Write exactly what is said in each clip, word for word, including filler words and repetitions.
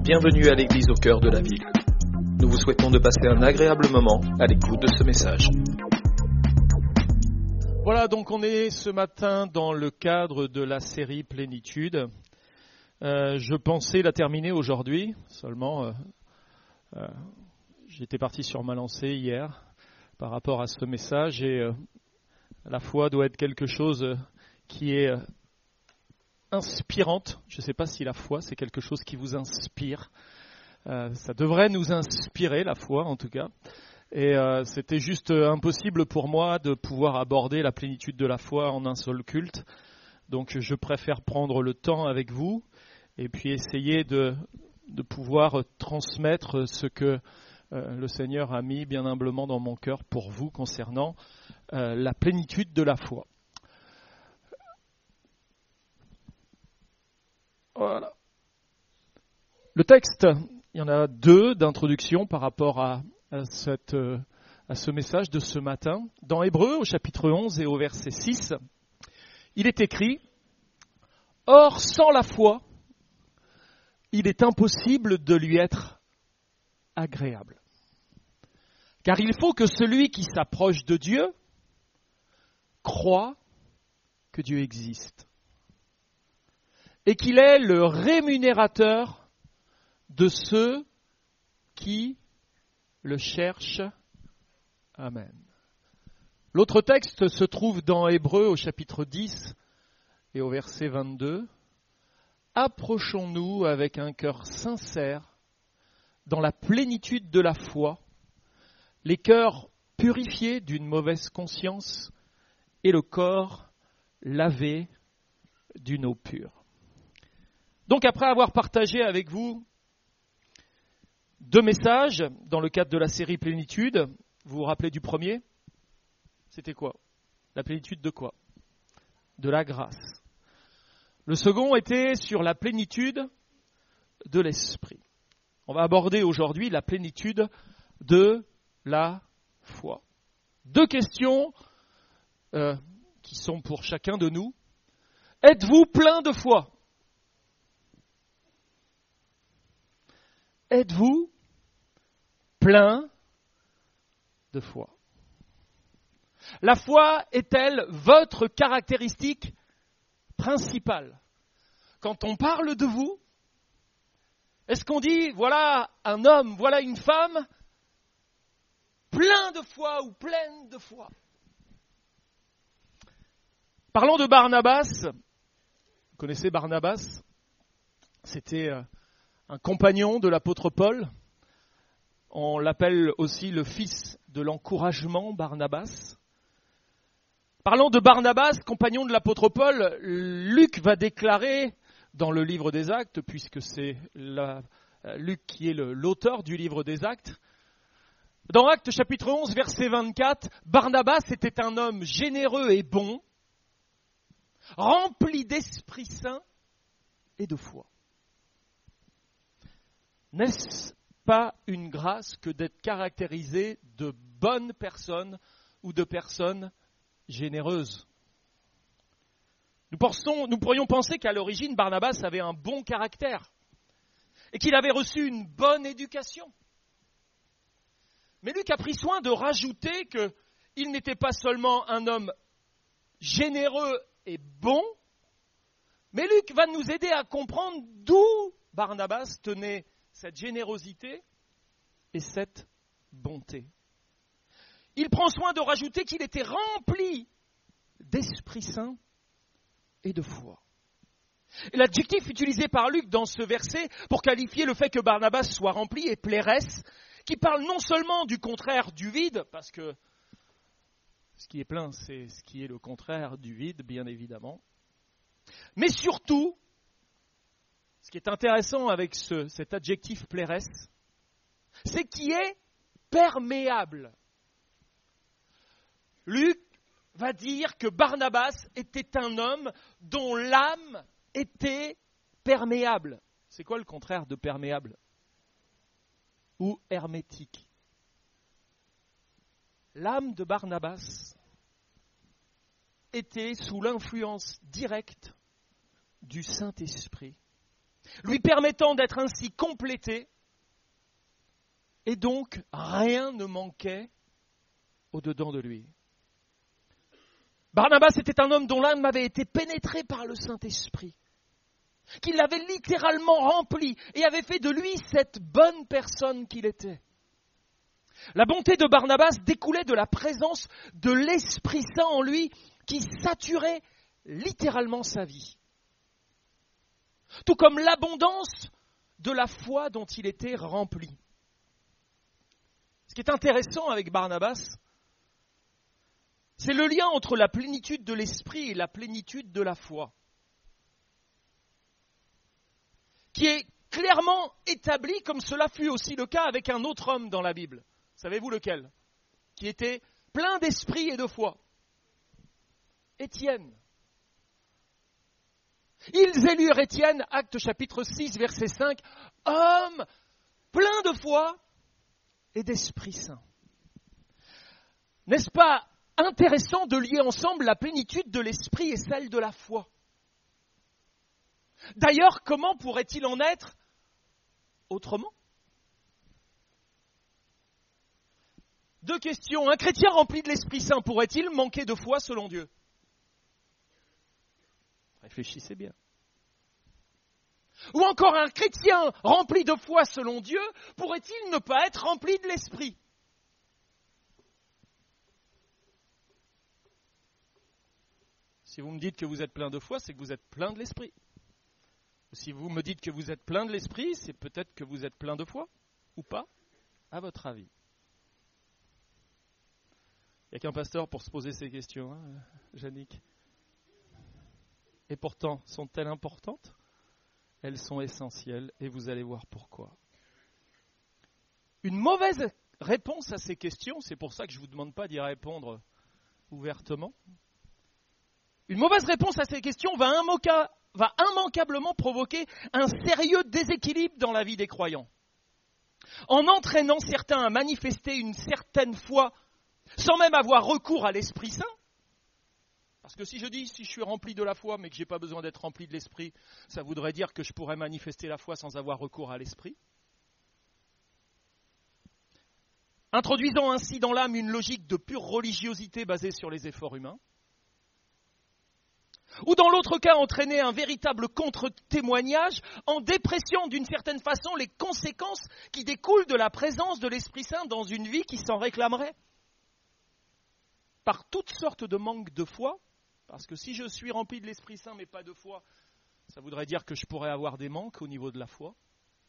Bienvenue à l'église au cœur de la ville. Nous vous souhaitons de passer un agréable moment à l'écoute de ce message. Voilà, donc on est ce matin dans le cadre de la série Plénitude. Euh, je pensais la terminer aujourd'hui, seulement euh, euh, j'étais parti sur ma lancée hier par rapport à ce message et euh, la foi doit être quelque chose qui est euh, inspirante. Je ne sais pas si la foi c'est quelque chose qui vous inspire. Euh, ça devrait nous inspirer, la foi en tout cas. Et euh, c'était juste impossible pour moi de pouvoir aborder la plénitude de la foi en un seul culte. Donc je préfère prendre le temps avec vous et puis essayer de, de pouvoir transmettre ce que euh, le Seigneur a mis bien humblement dans mon cœur pour vous concernant euh, la plénitude de la foi. Voilà. Le texte, il y en a deux d'introduction par rapport à, à, cette, à ce message de ce matin. Dans Hébreux, au chapitre onze et au verset six, il est écrit « Or, sans la foi, il est impossible de lui être agréable. Car il faut que celui qui s'approche de Dieu croit que Dieu existe et qu'il est le rémunérateur de ceux qui le cherchent. » Amen. L'autre texte se trouve dans Hébreux au chapitre dix et au verset vingt-deux. « Approchons-nous avec un cœur sincère dans la plénitude de la foi, les cœurs purifiés d'une mauvaise conscience et le corps lavé d'une eau pure. » Donc après avoir partagé avec vous deux messages dans le cadre de la série Plénitude, vous vous rappelez du premier ? C'était quoi ? La plénitude de quoi ? De la grâce. Le second était sur la plénitude de l'esprit. On va aborder aujourd'hui la plénitude de la foi. Deux questions euh, qui sont pour chacun de nous. Êtes-vous plein de foi ? Êtes-vous plein de foi ? La foi est-elle votre caractéristique principale ? Quand on parle de vous, est-ce qu'on dit, voilà un homme, voilà une femme, plein de foi ou pleine de foi ? Parlons de Barnabas. Vous connaissez Barnabas ? C'était un compagnon de l'apôtre Paul. On l'appelle aussi le fils de l'encouragement, Barnabas. Parlons de Barnabas, compagnon de l'apôtre Paul. Luc va déclarer dans le livre des Actes, puisque c'est la, Luc qui est le, l'auteur du livre des Actes. Dans Actes chapitre onze, verset vingt-quatre, Barnabas était un homme généreux et bon, rempli d'Esprit Saint et de foi. N'est-ce pas une grâce que d'être caractérisé de bonnes personnes ou de personnes généreuses ? Nous, pensons, nous pourrions penser qu'à l'origine, Barnabas avait un bon caractère et qu'il avait reçu une bonne éducation. Mais Luc a pris soin de rajouter qu'il n'était pas seulement un homme généreux et bon, mais Luc va nous aider à comprendre d'où Barnabas tenait cette générosité et cette bonté. Il prend soin de rajouter qu'il était rempli d'Esprit Saint et de foi. Et l'adjectif utilisé par Luc dans ce verset pour qualifier le fait que Barnabas soit rempli est plérès, qui parle non seulement du contraire du vide, parce que ce qui est plein, c'est ce qui est le contraire du vide, bien évidemment, mais surtout, ce qui est intéressant avec ce, cet adjectif plérès, c'est qu'il est perméable. Luc va dire que Barnabas était un homme dont l'âme était perméable. C'est quoi le contraire de perméable ? Ou hermétique ? L'âme de Barnabas était sous l'influence directe du Saint-Esprit. lui permettant d'être ainsi complété, et donc rien ne manquait au-dedans de lui. Barnabas était un homme dont l'âme avait été pénétrée par le Saint-Esprit, qui l'avait littéralement rempli et avait fait de lui cette bonne personne qu'il était. La bonté de Barnabas découlait de la présence de l'Esprit Saint en lui qui saturait littéralement sa vie. Tout comme l'abondance de la foi dont il était rempli. Ce qui est intéressant avec Barnabas, c'est le lien entre la plénitude de l'esprit et la plénitude de la foi, qui est clairement établi comme cela fut aussi le cas avec un autre homme dans la Bible. Savez-vous lequel? Qui était plein d'esprit et de foi. Étienne. Ils élurent Étienne, Actes chapitre six, verset cinq, homme plein de foi et d'Esprit Saint. N'est-ce pas intéressant de lier ensemble la plénitude de l'esprit et celle de la foi? D'ailleurs, comment pourrait-il en être autrement? Deux questions. Un chrétien rempli de l'Esprit Saint pourrait-il manquer de foi selon Dieu? Réfléchissez bien. Ou encore un chrétien rempli de foi selon Dieu pourrait-il ne pas être rempli de l'Esprit? Si vous me dites que vous êtes plein de foi, c'est que vous êtes plein de l'Esprit. Si vous me dites que vous êtes plein de l'Esprit, c'est peut-être que vous êtes plein de foi, ou pas, à votre avis. Il n'y a qu'un pasteur pour se poser ces questions, hein, Jannick. Et pourtant, sont-elles importantes? Elles sont essentielles, et vous allez voir pourquoi. Une mauvaise réponse à ces questions, c'est pour ça que je ne vous demande pas d'y répondre ouvertement. Une mauvaise réponse à ces questions va, immoca, va immanquablement provoquer un sérieux déséquilibre dans la vie des croyants. En entraînant certains à manifester une certaine foi sans même avoir recours à l'Esprit Saint. Parce que si je dis, si je suis rempli de la foi, mais que je n'ai pas besoin d'être rempli de l'Esprit, ça voudrait dire que je pourrais manifester la foi sans avoir recours à l'Esprit. Introduisant ainsi dans l'âme une logique de pure religiosité basée sur les efforts humains. Ou dans l'autre cas, entraîner un véritable contre-témoignage en dépréciant d'une certaine façon les conséquences qui découlent de la présence de l'Esprit Saint dans une vie qui s'en réclamerait. Par toutes sortes de manques de foi, parce que si je suis rempli de l'Esprit Saint mais pas de foi, ça voudrait dire que je pourrais avoir des manques au niveau de la foi.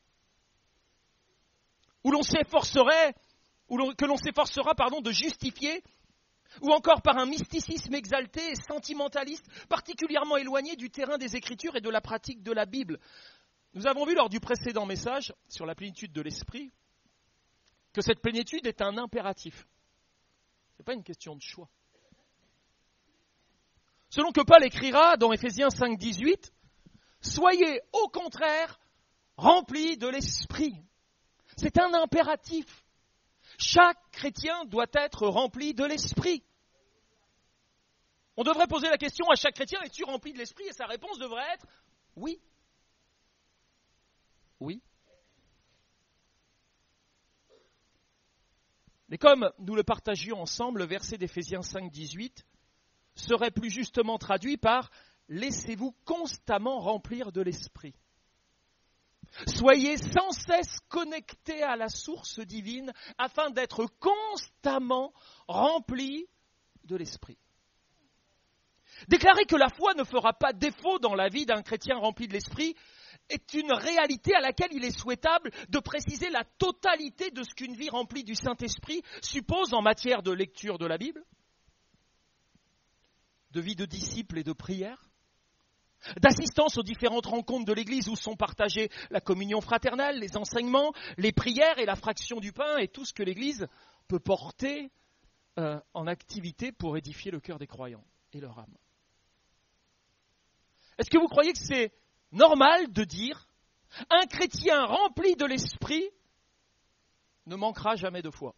Où l'on s'efforcerait, ou l'on, que l'on s'efforcera pardon, de justifier, ou encore par un mysticisme exalté et sentimentaliste, particulièrement éloigné du terrain des Écritures et de la pratique de la Bible. Nous avons vu lors du précédent message sur la plénitude de l'Esprit que cette plénitude est un impératif. Ce n'est pas une question de choix. Selon que Paul écrira dans Éphésiens cinq, dix-huit, « Soyez au contraire remplis de l'Esprit ». C'est un impératif. Chaque chrétien doit être rempli de l'Esprit. On devrait poser la question à chaque chrétien, es-tu rempli de l'Esprit? Et sa réponse devrait être oui. Oui. Mais comme nous le partagions ensemble, le verset d'Éphésiens cinq, dix-huit serait plus justement traduit par « Laissez-vous constamment remplir de l'Esprit ». Soyez sans cesse connectés à la source divine afin d'être constamment remplis de l'Esprit. Déclarer que la foi ne fera pas défaut dans la vie d'un chrétien rempli de l'Esprit est une réalité à laquelle il est souhaitable de préciser la totalité de ce qu'une vie remplie du Saint-Esprit suppose en matière de lecture de la Bible, de vie de disciple et de prière, d'assistance aux différentes rencontres de l'Église où sont partagées la communion fraternelle, les enseignements, les prières et la fraction du pain et tout ce que l'Église peut porter euh, en activité pour édifier le cœur des croyants et leur âme. Est-ce que vous croyez que c'est normal de dire « Un chrétien rempli de l'Esprit ne manquera jamais de foi ».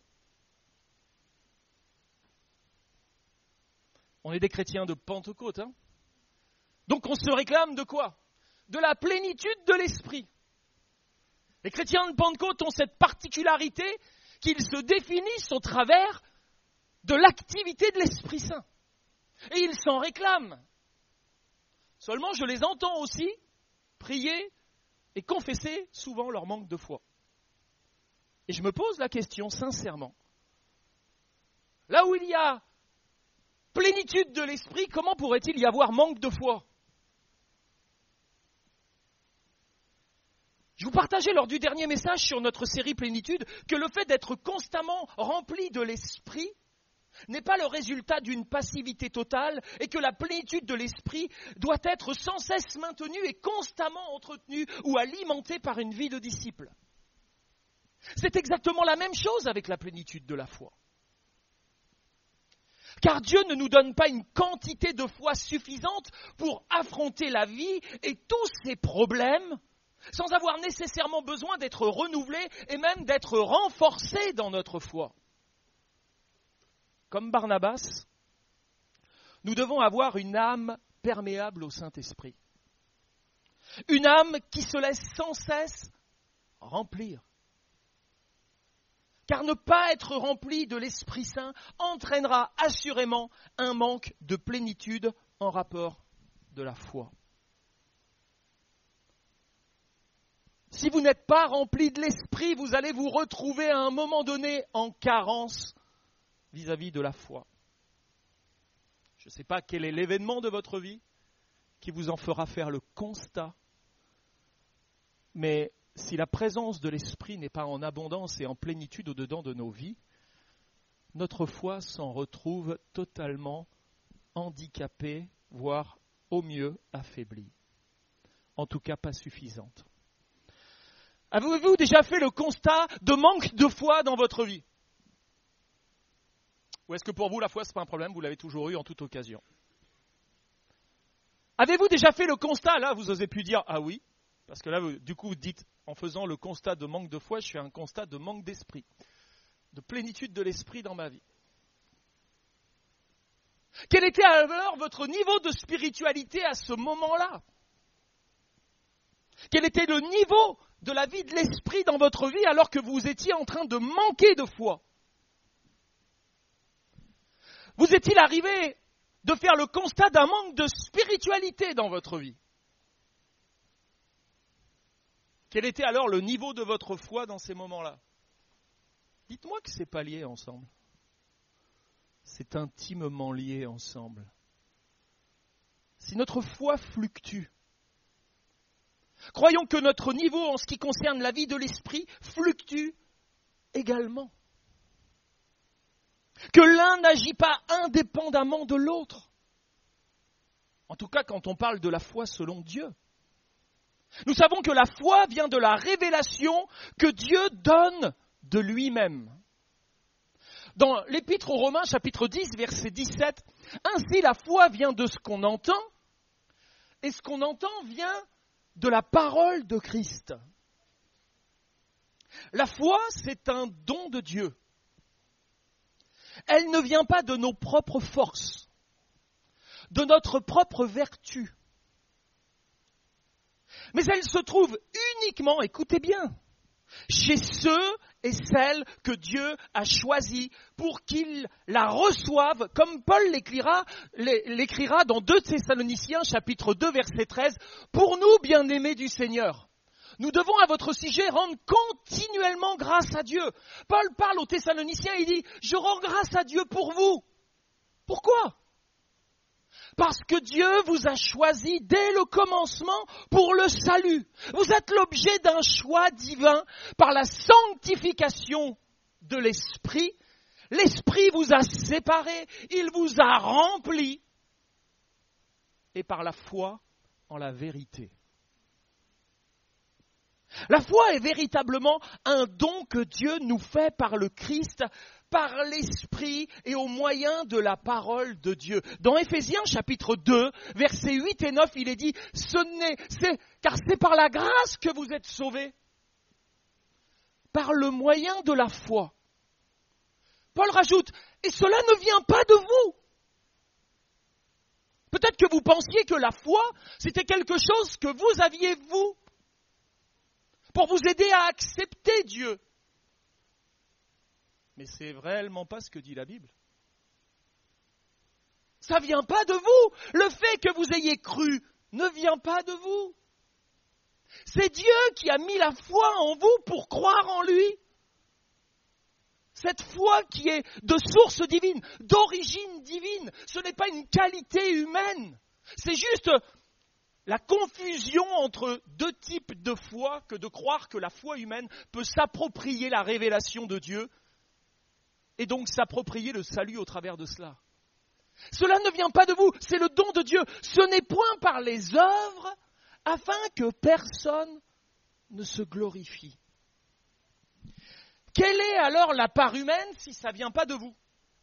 On est des chrétiens de Pentecôte, hein ? Donc on se réclame de quoi ? de la plénitude de l'Esprit. Les chrétiens de Pentecôte ont cette particularité qu'ils se définissent au travers de l'activité de l'Esprit Saint. Et ils s'en réclament. Seulement, je les entends aussi prier et confesser souvent leur manque de foi. Et je me pose la question sincèrement. Là où il y a plénitude de l'Esprit, comment pourrait-il y avoir manque de foi ? Je vous partageais lors du dernier message sur notre série Plénitude que le fait d'être constamment rempli de l'Esprit n'est pas le résultat d'une passivité totale et que la plénitude de l'Esprit doit être sans cesse maintenue et constamment entretenue ou alimentée par une vie de disciple. C'est exactement la même chose avec la plénitude de la foi. Car Dieu ne nous donne pas une quantité de foi suffisante pour affronter la vie et tous ses problèmes sans avoir nécessairement besoin d'être renouvelés et même d'être renforcés dans notre foi. Comme Barnabas, nous devons avoir une âme perméable au Saint-Esprit. Une âme qui se laisse sans cesse remplir. Car ne pas être rempli de l'Esprit Saint entraînera assurément un manque de plénitude en rapport de la foi. Si vous n'êtes pas rempli de l'Esprit, vous allez vous retrouver à un moment donné en carence vis-à-vis de la foi. Je ne sais pas quel est l'événement de votre vie qui vous en fera faire le constat, mais si la présence de l'Esprit n'est pas en abondance et en plénitude au-dedans de nos vies, notre foi s'en retrouve totalement handicapée, voire au mieux affaiblie. En tout cas, pas suffisante. Avez-vous déjà fait le constat de manque de foi dans votre vie ? Ou est-ce que pour vous, la foi, ce n'est pas un problème, vous l'avez toujours eu en toute occasion ? Avez-vous déjà fait le constat, là, vous osez plus dire « ah oui », parce que là, vous, du coup, vous dites, en faisant le constat de manque de foi, je fais un constat de manque d'esprit, de plénitude de l'esprit dans ma vie. Quel était alors votre niveau de spiritualité à ce moment-là ? Quel était le niveau de la vie de l'esprit dans votre vie alors que vous étiez en train de manquer de foi ? Vous est-il arrivé de faire le constat d'un manque de spiritualité dans votre vie ? Quel était alors le niveau de votre foi dans ces moments-là ? Dites-moi que ce n'est pas lié ensemble. C'est intimement lié ensemble. Si notre foi fluctue, croyons que notre niveau en ce qui concerne la vie de l'esprit fluctue également. Que l'un n'agit pas indépendamment de l'autre. En tout cas, quand on parle de la foi selon Dieu. Nous savons que la foi vient de la révélation que Dieu donne de lui-même. Dans l'Épître aux Romains, chapitre dix, verset dix-sept, « Ainsi la foi vient de ce qu'on entend, et ce qu'on entend vient de la parole de Christ. » La foi, c'est un don de Dieu. Elle ne vient pas de nos propres forces, de notre propre vertu. Mais elle se trouve uniquement, écoutez bien, chez ceux et celles que Dieu a choisis pour qu'ils la reçoivent, comme Paul l'écrira, l'écrira dans deux Thessaloniciens, chapitre deux, verset treize, « Pour nous, bien-aimés du Seigneur, nous devons à votre sujet rendre continuellement grâce à Dieu. » Paul parle aux Thessaloniciens et il dit « Je rends grâce à Dieu pour vous. » Pourquoi ? Parce que Dieu vous a choisi dès le commencement pour le salut. Vous êtes l'objet d'un choix divin par la sanctification de l'Esprit. L'Esprit vous a séparés, il vous a remplis. Et par la foi en la vérité. La foi est véritablement un don que Dieu nous fait par le Christ, par l'Esprit et au moyen de la parole de Dieu. Dans Éphésiens chapitre deux, versets huit et neuf, il est dit « Ce n'est, c'est, car c'est par la grâce que vous êtes sauvés, par le moyen de la foi. » Paul rajoute « Et cela ne vient pas de vous. » Peut-être que vous pensiez que la foi, c'était quelque chose que vous aviez vous, pour vous aider à accepter Dieu. Mais c'est réellement pas ce que dit la Bible. Ça ne vient pas de vous. Le fait que vous ayez cru ne vient pas de vous. C'est Dieu qui a mis la foi en vous pour croire en lui. Cette foi qui est de source divine, d'origine divine, ce n'est pas une qualité humaine. C'est juste la confusion entre deux types de foi que de croire que la foi humaine peut s'approprier la révélation de Dieu et donc s'approprier le salut au travers de cela. Cela ne vient pas de vous, c'est le don de Dieu. Ce n'est point par les œuvres afin que personne ne se glorifie. Quelle est alors la part humaine si ça ne vient pas de vous ?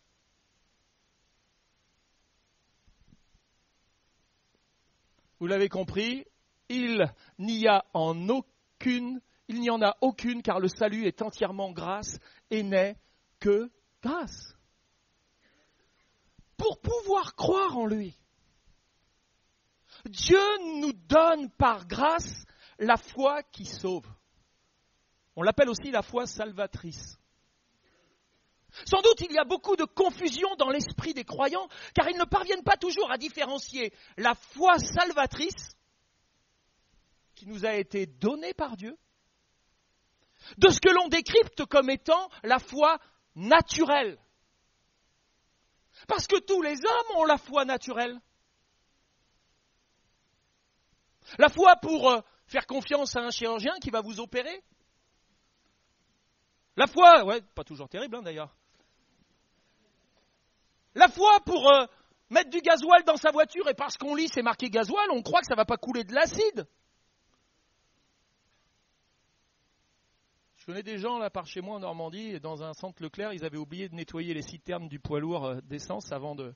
Vous l'avez compris, il n'y a en aucune, il n'y en a aucune, car le salut est entièrement grâce et n'est que grâce. Pour pouvoir croire en lui, Dieu nous donne par grâce la foi qui sauve. On l'appelle aussi la foi salvatrice. Sans doute, il y a beaucoup de confusion dans l'esprit des croyants, car ils ne parviennent pas toujours à différencier la foi salvatrice, qui nous a été donnée par Dieu, de ce que l'on décrypte comme étant la foi naturelle. Parce que tous les hommes ont la foi naturelle. La foi pour euh, faire confiance à un chirurgien qui va vous opérer. La foi, ouais, pas toujours terrible hein, d'ailleurs. La foi pour euh, mettre du gasoil dans sa voiture et parce qu'on lit c'est marqué gasoil, on croit que ça ne va pas couler de l'acide. Je connais des gens là par chez moi en Normandie, dans un centre Leclerc, ils avaient oublié de nettoyer les citernes du poids lourd euh, d'essence avant de...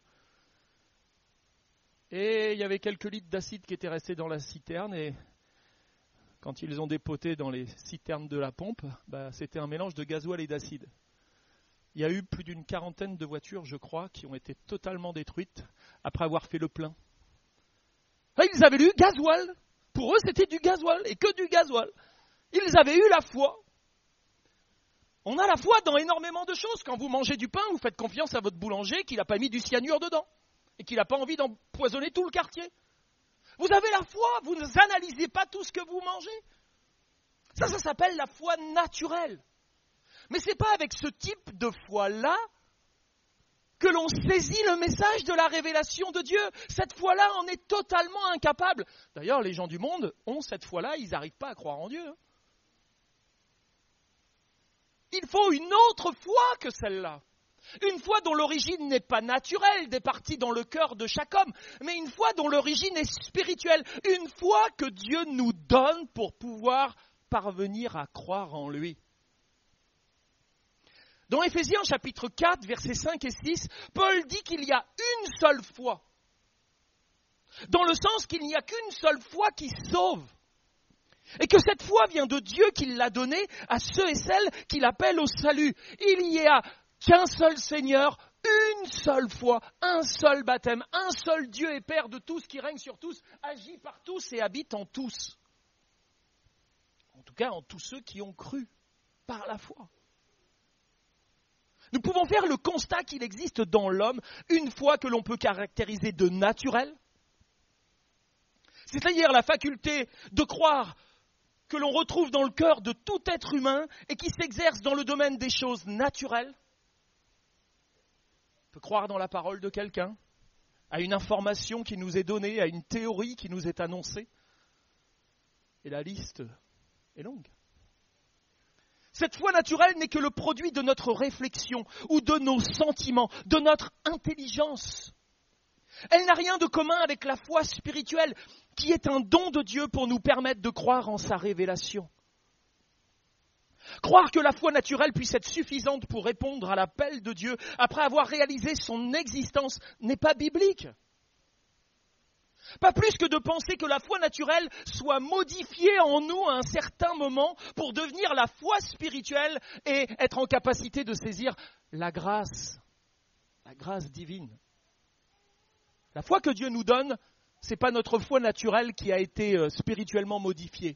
Et il y avait quelques litres d'acide qui étaient restés dans la citerne et quand ils ont dépoté dans les citernes de la pompe, bah, c'était un mélange de gasoil et d'acide. Il y a eu plus d'une quarantaine de voitures, je crois, qui ont été totalement détruites après avoir fait le plein. Et ils avaient lu gasoil. Pour eux, c'était du gasoil et que du gasoil. Ils avaient eu la foi. On a la foi dans énormément de choses. Quand vous mangez du pain, vous faites confiance à votre boulanger qu'il n'a pas mis du cyanure dedans et qu'il n'a pas envie d'empoisonner tout le quartier. Vous avez la foi, vous n'analysez pas tout ce que vous mangez. Ça, ça s'appelle la foi naturelle. Mais ce n'est pas avec ce type de foi-là que l'on saisit le message de la révélation de Dieu. Cette foi-là en est totalement incapable. D'ailleurs, les gens du monde ont cette foi-là, ils n'arrivent pas à croire en Dieu. Il faut une autre foi que celle-là. Une foi dont l'origine n'est pas naturelle, départie dans le cœur de chaque homme, mais une foi dont l'origine est spirituelle. Une foi que Dieu nous donne pour pouvoir parvenir à croire en lui. Dans Éphésiens chapitre quatre, versets cinq et six, Paul dit qu'il y a une seule foi. Dans le sens qu'il n'y a qu'une seule foi qui sauve. Et que cette foi vient de Dieu qui l'a donnée à ceux et celles qui l'appellent au salut. Il n'y a qu'un seul Seigneur, une seule foi, un seul baptême, un seul Dieu et Père de tous qui règne sur tous, agit par tous et habite en tous. En tout cas, en tous ceux qui ont cru par la foi. Nous pouvons faire le constat qu'il existe dans l'homme une foi que l'on peut caractériser de naturelle, c'est-à-dire la faculté de croire que l'on retrouve dans le cœur de tout être humain et qui s'exerce dans le domaine des choses naturelles. On peut croire dans la parole de quelqu'un, à une information qui nous est donnée, à une théorie qui nous est annoncée. Et la liste est longue. Cette foi naturelle n'est que le produit de notre réflexion ou de nos sentiments, de notre intelligence. Elle n'a rien de commun avec la foi spirituelle qui est un don de Dieu pour nous permettre de croire en sa révélation. Croire que la foi naturelle puisse être suffisante pour répondre à l'appel de Dieu après avoir réalisé son existence n'est pas biblique. Pas plus que de penser que la foi naturelle soit modifiée en nous à un certain moment pour devenir la foi spirituelle et être en capacité de saisir la grâce, la grâce divine. La foi que Dieu nous donne, ce n'est pas notre foi naturelle qui a été euh, spirituellement modifiée.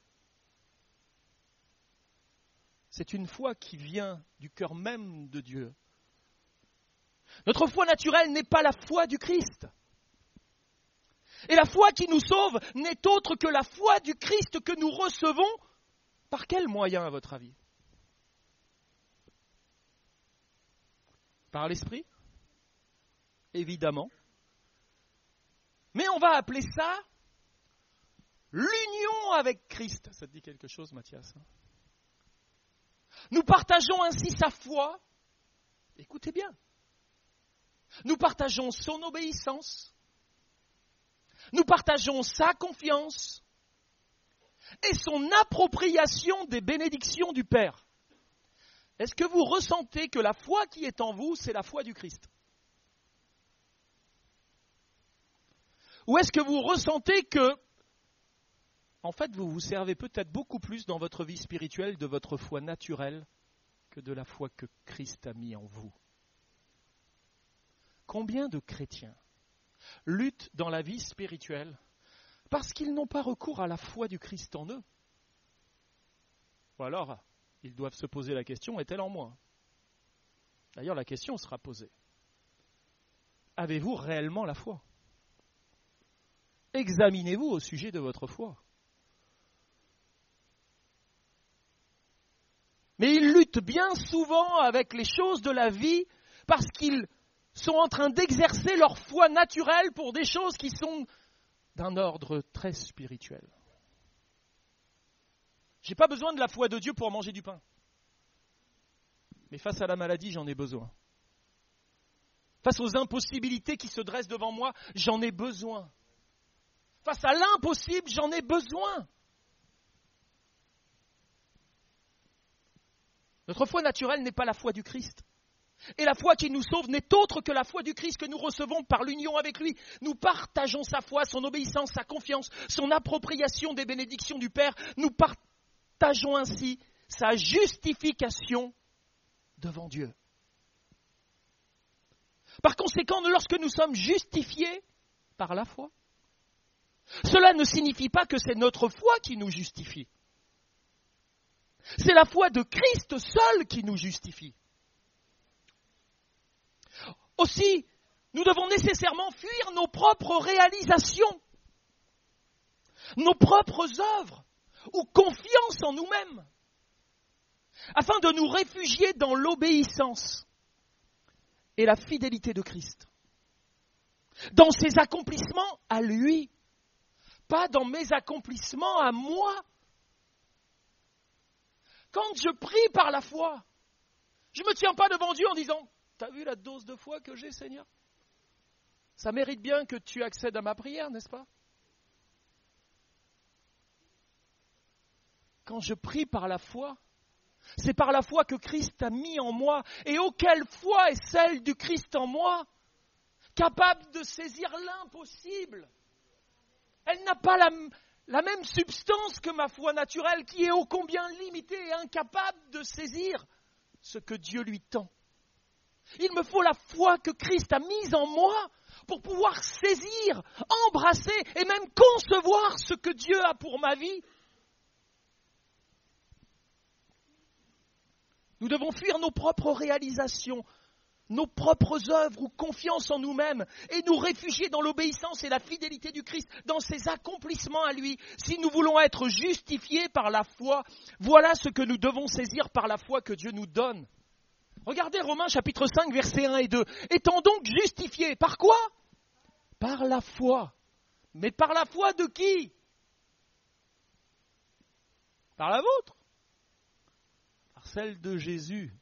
C'est une foi qui vient du cœur même de Dieu. Notre foi naturelle n'est pas la foi du Christ. Et la foi qui nous sauve n'est autre que la foi du Christ que nous recevons. Par quel moyen, à votre avis ? Par l'Esprit ? Évidemment. Mais on va appeler ça l'union avec Christ. Ça te dit quelque chose, Mathias ? Nous partageons ainsi sa foi. Écoutez bien. Nous partageons son obéissance. Nous partageons sa confiance et son appropriation des bénédictions du Père. Est-ce que vous ressentez que la foi qui est en vous, c'est la foi du Christ ? Ou est-ce que vous ressentez que, en fait, vous vous servez peut-être beaucoup plus dans votre vie spirituelle de votre foi naturelle que de la foi que Christ a mis en vous ? Combien de chrétiens luttent dans la vie spirituelle parce qu'ils n'ont pas recours à la foi du Christ en eux ? Ou alors, ils doivent se poser la question, est-elle en moi ? D'ailleurs, la question sera posée. Avez-vous réellement la foi ? Examinez-vous au sujet de votre foi. Mais ils luttent bien souvent avec les choses de la vie parce qu'ils sont en train d'exercer leur foi naturelle pour des choses qui sont d'un ordre très spirituel. Je n'ai pas besoin de la foi de Dieu pour manger du pain. Mais face à la maladie, j'en ai besoin. Face aux impossibilités qui se dressent devant moi, j'en ai besoin. Face à l'impossible, j'en ai besoin. Notre foi naturelle n'est pas la foi du Christ. Et la foi qui nous sauve n'est autre que la foi du Christ que nous recevons par l'union avec lui. Nous partageons sa foi, son obéissance, sa confiance, son appropriation des bénédictions du Père. Nous partageons ainsi sa justification devant Dieu. Par conséquent, lorsque nous sommes justifiés par la foi, cela ne signifie pas que c'est notre foi qui nous justifie. C'est la foi de Christ seul qui nous justifie. Aussi, nous devons nécessairement fuir nos propres réalisations, nos propres œuvres ou confiance en nous-mêmes, afin de nous réfugier dans l'obéissance et la fidélité de Christ, dans ses accomplissements à lui, pas dans mes accomplissements à moi. Quand je prie par la foi, je ne me tiens pas devant Dieu en disant « T'as vu la dose de foi que j'ai, Seigneur ? Ça mérite bien que tu accèdes à ma prière, n'est-ce pas ?» Quand je prie par la foi, c'est par la foi que Christ a mis en moi. Et oh, quelle foi est celle du Christ en moi, capable de saisir l'impossible. Elle n'a pas la, la même substance que ma foi naturelle, qui est ô combien limitée et incapable de saisir ce que Dieu lui tend. Il me faut la foi que Christ a mise en moi pour pouvoir saisir, embrasser et même concevoir ce que Dieu a pour ma vie. Nous devons fuir nos propres réalisations, nos propres œuvres ou confiance en nous-mêmes et nous réfugier dans l'obéissance et la fidélité du Christ, dans ses accomplissements à lui. Si nous voulons être justifiés par la foi, voilà ce que nous devons saisir par la foi que Dieu nous donne. Regardez Romains chapitre cinq, versets un et deux. Étant donc justifiés, par quoi ? Par la foi. Mais par la foi de qui ? Par la vôtre ? Par celle de Jésus.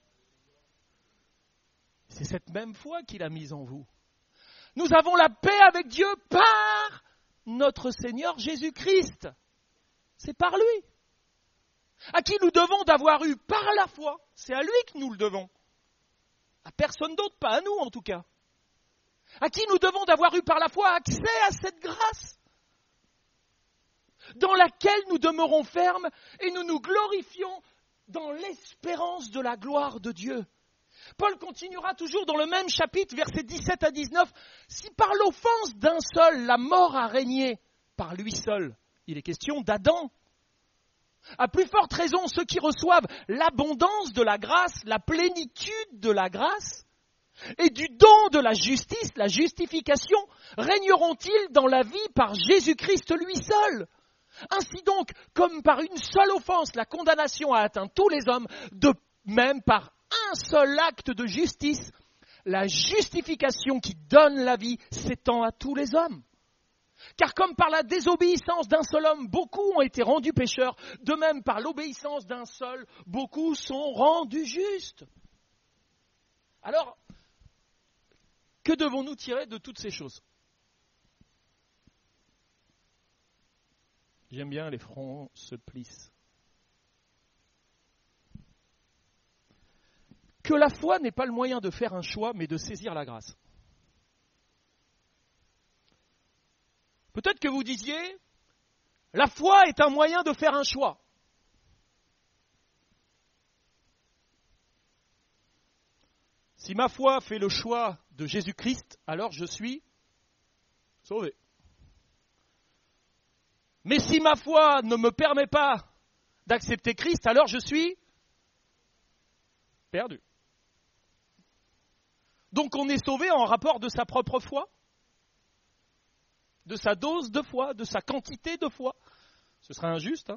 C'est cette même foi qu'il a mise en vous. Nous avons la paix avec Dieu par notre Seigneur Jésus-Christ. C'est par lui. À qui nous devons d'avoir eu par la foi. C'est à lui que nous le devons. À personne d'autre, pas à nous en tout cas. À qui nous devons d'avoir eu par la foi accès à cette grâce, dans laquelle nous demeurons fermes et nous nous glorifions dans l'espérance de la gloire de Dieu. Paul continuera toujours dans le même chapitre, versets dix-sept à dix-neuf. Si par l'offense d'un seul, la mort a régné, par lui seul, il est question d'Adam. À plus forte raison, ceux qui reçoivent l'abondance de la grâce, la plénitude de la grâce, et du don de la justice, la justification, régneront-ils dans la vie par Jésus-Christ lui seul ? Ainsi donc, comme par une seule offense, la condamnation a atteint tous les hommes, de même par un seul acte de justice, la justification qui donne la vie s'étend à tous les hommes. Car comme par la désobéissance d'un seul homme, beaucoup ont été rendus pécheurs, de même par l'obéissance d'un seul, beaucoup sont rendus justes. Alors, que devons-nous tirer de toutes ces choses ? J'aime bien les fronts se plissent. Que la foi n'est pas le moyen de faire un choix, mais de saisir la grâce. Peut-être que vous disiez, la foi est un moyen de faire un choix. Si ma foi fait le choix de Jésus-Christ, alors je suis sauvé. Mais si ma foi ne me permet pas d'accepter Christ, alors je suis perdu. Donc on est sauvé en rapport de sa propre foi, de sa dose de foi, de sa quantité de foi. Ce serait injuste, hein ?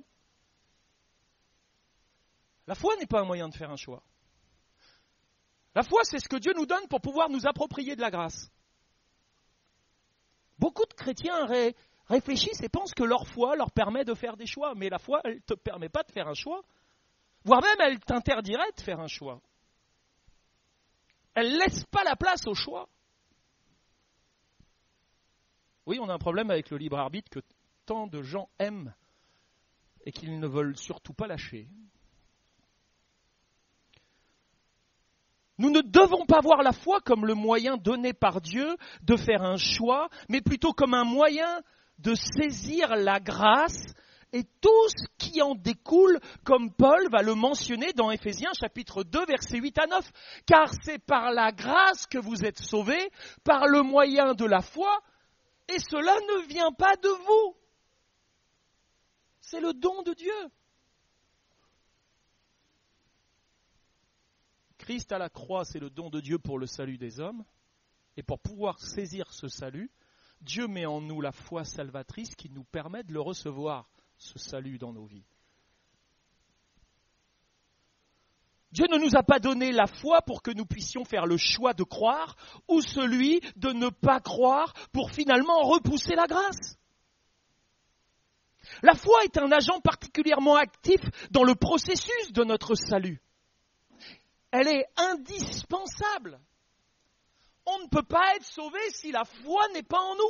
La foi n'est pas un moyen de faire un choix. La foi, c'est ce que Dieu nous donne pour pouvoir nous approprier de la grâce. Beaucoup de chrétiens ré- réfléchissent et pensent que leur foi leur permet de faire des choix. Mais la foi, elle ne te permet pas de faire un choix. Voire même, elle t'interdirait de faire un choix. Elle ne laisse pas la place au choix. Oui, on a un problème avec le libre arbitre que tant de gens aiment et qu'ils ne veulent surtout pas lâcher. Nous ne devons pas voir la foi comme le moyen donné par Dieu de faire un choix, mais plutôt comme un moyen de saisir la grâce et tout ce qui en découle, comme Paul va le mentionner dans Éphésiens chapitre deux, versets huit à neuf. Car c'est par la grâce que vous êtes sauvés, par le moyen de la foi, et cela ne vient pas de vous. C'est le don de Dieu. Christ à la croix, c'est le don de Dieu pour le salut des hommes. Et pour pouvoir saisir ce salut, Dieu met en nous la foi salvatrice qui nous permet de le recevoir, ce salut dans nos vies. Dieu ne nous a pas donné la foi pour que nous puissions faire le choix de croire ou celui de ne pas croire pour finalement repousser la grâce. La foi est un agent particulièrement actif dans le processus de notre salut. Elle est indispensable. On ne peut pas être sauvé si la foi n'est pas en nous.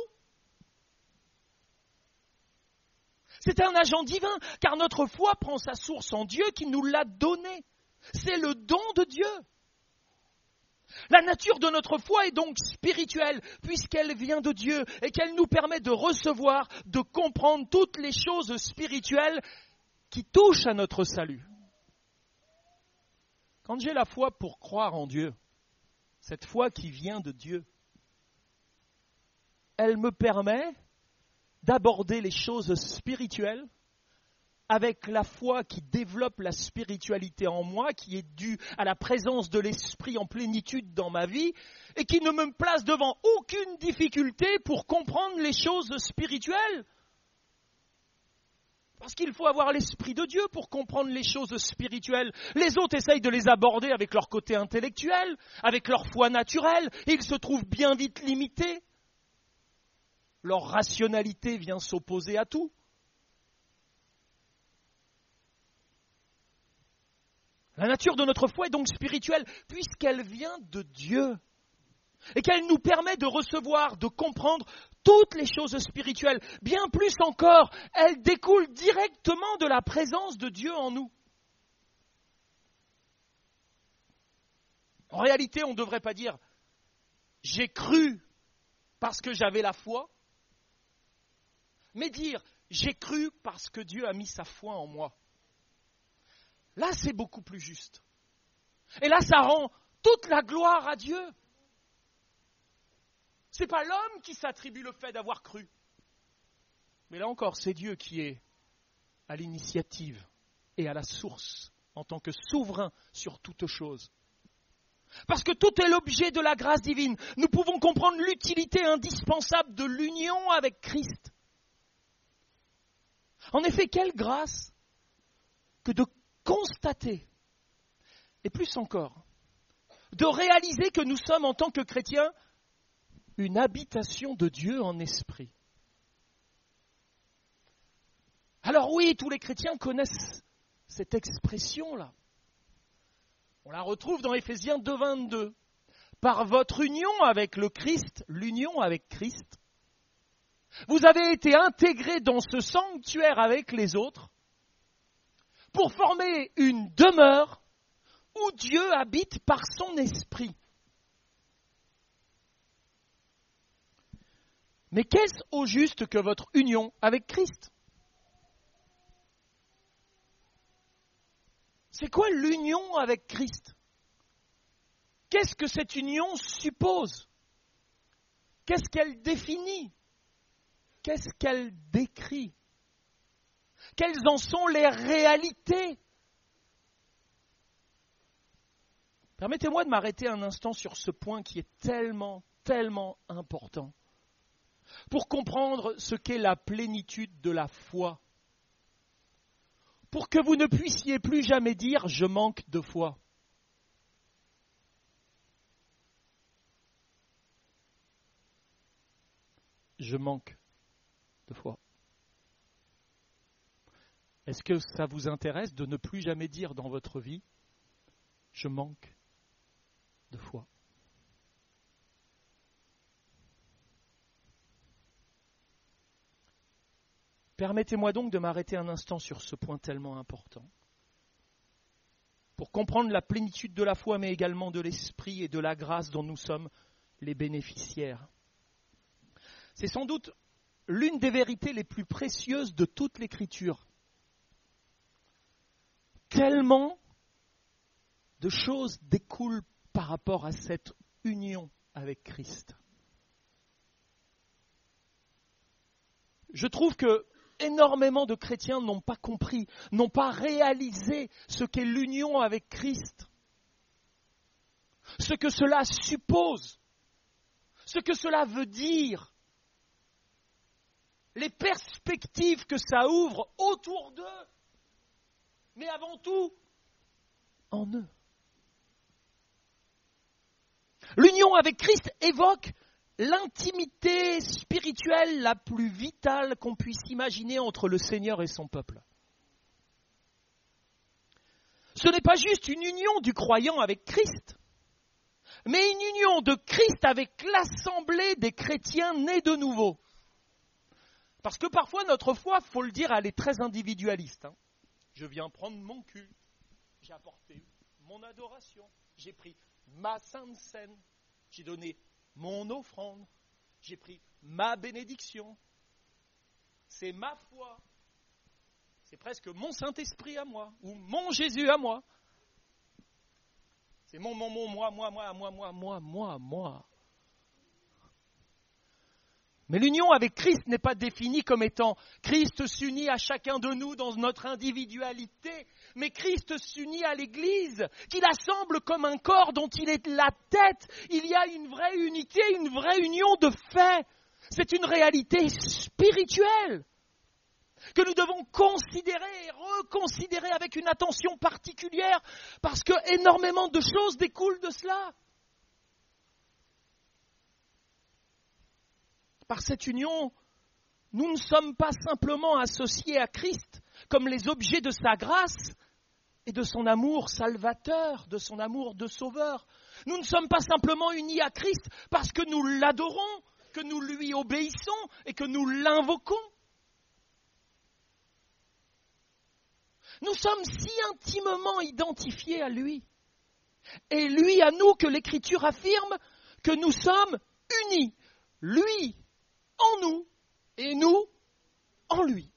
C'est un agent divin, car notre foi prend sa source en Dieu qui nous l'a donné. C'est le don de Dieu. La nature de notre foi est donc spirituelle, puisqu'elle vient de Dieu et qu'elle nous permet de recevoir, de comprendre toutes les choses spirituelles qui touchent à notre salut. Quand j'ai la foi pour croire en Dieu, cette foi qui vient de Dieu, elle me permet d'aborder les choses spirituelles avec la foi qui développe la spiritualité en moi, qui est due à la présence de l'Esprit en plénitude dans ma vie, et qui ne me place devant aucune difficulté pour comprendre les choses spirituelles. Parce qu'il faut avoir l'Esprit de Dieu pour comprendre les choses spirituelles. Les autres essayent de les aborder avec leur côté intellectuel, avec leur foi naturelle, et ils se trouvent bien vite limités. Leur rationalité vient s'opposer à tout. La nature de notre foi est donc spirituelle, puisqu'elle vient de Dieu. Et qu'elle nous permet de recevoir, de comprendre toutes les choses spirituelles. Bien plus encore, elle découle directement de la présence de Dieu en nous. En réalité, on ne devrait pas dire « j'ai cru parce que j'avais la foi », mais dire « j'ai cru parce que Dieu a mis sa foi en moi ». Là, c'est beaucoup plus juste. Et là, ça rend toute la gloire à Dieu. Ce n'est pas l'homme qui s'attribue le fait d'avoir cru. Mais là encore, c'est Dieu qui est à l'initiative et à la source en tant que souverain sur toute chose. Parce que tout est l'objet de la grâce divine. Nous pouvons comprendre l'utilité indispensable de l'union avec Christ. En effet, quelle grâce que de constater, et plus encore, de réaliser que nous sommes en tant que chrétiens une habitation de Dieu en esprit. Alors oui, tous les chrétiens connaissent cette expression-là. On la retrouve dans Éphésiens deux, vingt-deux. Par votre union avec le Christ, l'union avec Christ, vous avez été intégrés dans ce sanctuaire avec les autres pour former une demeure où Dieu habite par son esprit. Mais qu'est-ce au juste que votre union avec Christ ? C'est quoi l'union avec Christ ? Qu'est-ce que cette union suppose ? Qu'est-ce qu'elle définit ? Qu'est-ce qu'elle décrit ? Quelles en sont les réalités ? Permettez-moi de m'arrêter un instant sur ce point qui est tellement, tellement important pour comprendre ce qu'est la plénitude de la foi. Pour que vous ne puissiez plus jamais dire « je manque de foi ». Je manque de foi. Est-ce que ça vous intéresse de ne plus jamais dire dans votre vie « je manque de foi ». Permettez-moi donc de m'arrêter un instant sur ce point tellement important. Pour comprendre la plénitude de la foi, mais également de l'esprit et de la grâce dont nous sommes les bénéficiaires. C'est sans doute l'une des vérités les plus précieuses de toute l'Écriture. Tellement de choses découlent par rapport à cette union avec Christ. Je trouve que énormément de chrétiens n'ont pas compris, n'ont pas réalisé ce qu'est l'union avec Christ, ce que cela suppose, ce que cela veut dire, les perspectives que ça ouvre autour d'eux, mais avant tout, en eux. L'union avec Christ évoque l'intimité spirituelle la plus vitale qu'on puisse imaginer entre le Seigneur et son peuple. Ce n'est pas juste une union du croyant avec Christ, mais une union de Christ avec l'assemblée des chrétiens nés de nouveau. Parce que parfois notre foi, il faut le dire, elle est très individualiste. Hein. Je viens prendre mon culte, j'ai apporté mon adoration, j'ai pris ma sainte scène, j'ai donné mon offrande, j'ai pris ma bénédiction, c'est ma foi, c'est presque mon Saint-Esprit à moi, ou mon Jésus à moi. C'est mon, mon, mon, moi, moi, moi, moi, moi, moi, moi, moi. Mais l'union avec Christ n'est pas définie comme étant Christ s'unit à chacun de nous dans notre individualité, mais Christ s'unit à l'Église, qu'il assemble comme un corps dont il est la tête. Il y a une vraie unité, une vraie union de fait. C'est une réalité spirituelle que nous devons considérer et reconsidérer avec une attention particulière, parce que énormément de choses découlent de cela. Par cette union, nous ne sommes pas simplement associés à Christ comme les objets de sa grâce et de son amour salvateur, de son amour de sauveur. Nous ne sommes pas simplement unis à Christ parce que nous l'adorons, que nous lui obéissons et que nous l'invoquons. Nous sommes si intimement identifiés à lui. Et lui à nous que l'Écriture affirme que nous sommes unis. Lui en nous et nous en lui.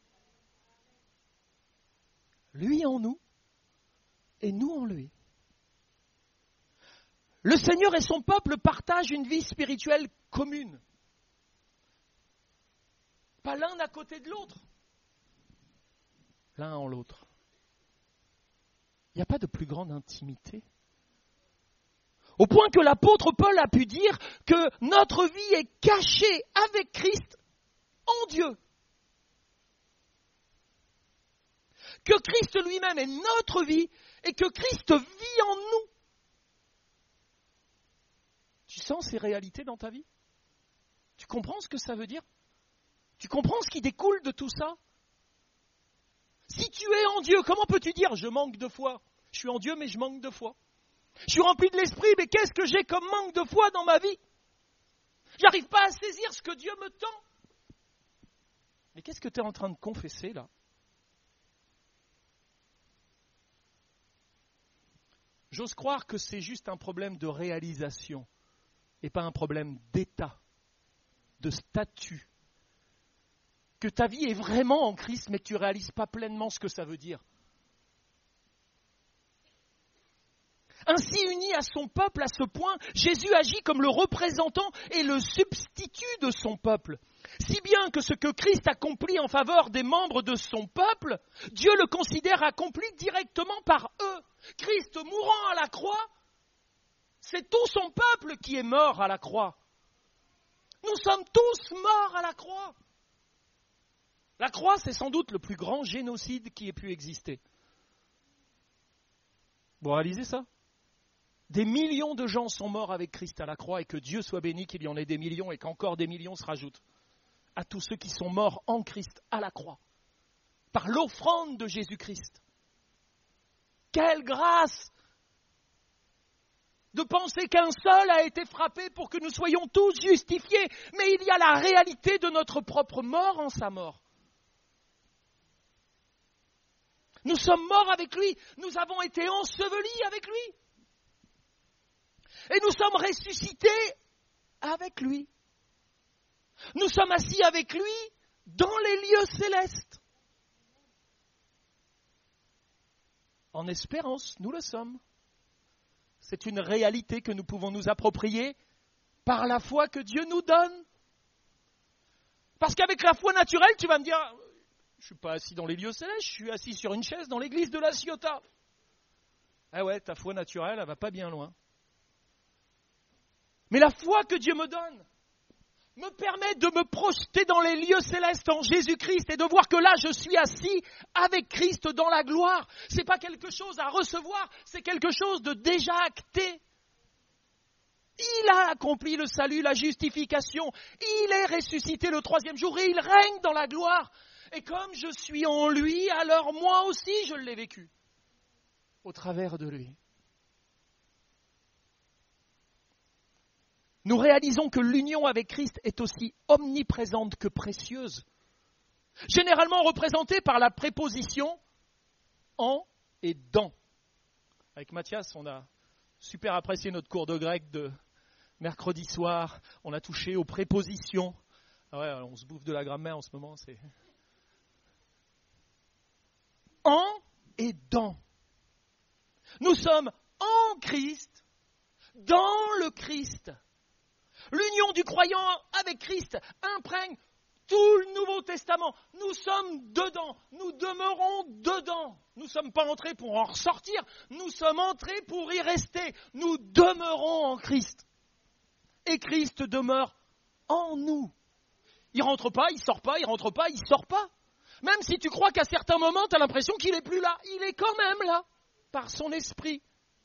Lui en nous et nous en lui. Le Seigneur et son peuple partagent une vie spirituelle commune. Pas l'un à côté de l'autre. L'un en l'autre. Il n'y a pas de plus grande intimité. Au point que l'apôtre Paul a pu dire que notre vie est cachée avec Christ en Dieu. Que Christ lui-même est notre vie et que Christ vit en nous. Tu sens ces réalités dans ta vie? Tu comprends ce que ça veut dire? Tu comprends ce qui découle de tout ça? Si tu es en Dieu, comment peux-tu dire « je manque de foi » ? Je suis en Dieu, mais je manque de foi. Je suis rempli de l'esprit, mais qu'est-ce que j'ai comme manque de foi dans ma vie? J'arrive pas à saisir ce que Dieu me tend. Mais qu'est-ce que tu es en train de confesser là? J'ose croire que c'est juste un problème de réalisation et pas un problème d'état, de statut. Que ta vie est vraiment en Christ, mais que tu ne réalises pas pleinement ce que ça veut dire. Ainsi uni à son peuple à ce point, Jésus agit comme le représentant et le substitut de son peuple. Si bien que ce que Christ accomplit en faveur des membres de son peuple, Dieu le considère accompli directement par eux. Christ mourant à la croix, c'est tout son peuple qui est mort à la croix. Nous sommes tous morts à la croix. La croix, c'est sans doute le plus grand génocide qui ait pu exister. Vous réalisez ça? Des millions de gens sont morts avec Christ à la croix et que Dieu soit béni qu'il y en ait des millions et qu'encore des millions se rajoutent à tous ceux qui sont morts en Christ à la croix, par l'offrande de Jésus-Christ. Quelle grâce de penser qu'un seul a été frappé pour que nous soyons tous justifiés, mais il y a la réalité de notre propre mort en sa mort. Nous sommes morts avec lui, nous avons été ensevelis avec lui. Et nous sommes ressuscités avec lui. Nous sommes assis avec lui dans les lieux célestes. En espérance, nous le sommes. C'est une réalité que nous pouvons nous approprier par la foi que Dieu nous donne. Parce qu'avec la foi naturelle, tu vas me dire, je ne suis pas assis dans les lieux célestes, je suis assis sur une chaise dans l'église de la Ciotat. Ah ouais, ta foi naturelle, elle ne va pas bien loin. Mais la foi que Dieu me donne me permet de me projeter dans les lieux célestes en Jésus-Christ et de voir que là, je suis assis avec Christ dans la gloire. Ce n'est pas quelque chose à recevoir, c'est quelque chose de déjà acté. Il a accompli le salut, la justification. Il est ressuscité le troisième jour et il règne dans la gloire. Et comme je suis en lui, alors moi aussi je l'ai vécu au travers de lui. Nous réalisons que l'union avec Christ est aussi omniprésente que précieuse, généralement représentée par la préposition « en » et « dans ». Avec Mathias, on a super apprécié notre cours de grec de mercredi soir. On a touché aux prépositions. Ah ouais, on se bouffe de la grammaire en ce moment. C'est en et dans. Nous sommes en Christ, dans le Christ. L'union du croyant avec Christ imprègne tout le Nouveau Testament. Nous sommes dedans, nous demeurons dedans. Nous ne sommes pas entrés pour en ressortir, nous sommes entrés pour y rester. Nous demeurons en Christ. Et Christ demeure en nous. Il ne rentre pas, il ne sort pas, il ne rentre pas, il ne sort pas. Même si tu crois qu'à certains moments, tu as l'impression qu'il n'est plus là, il est quand même là, par son esprit.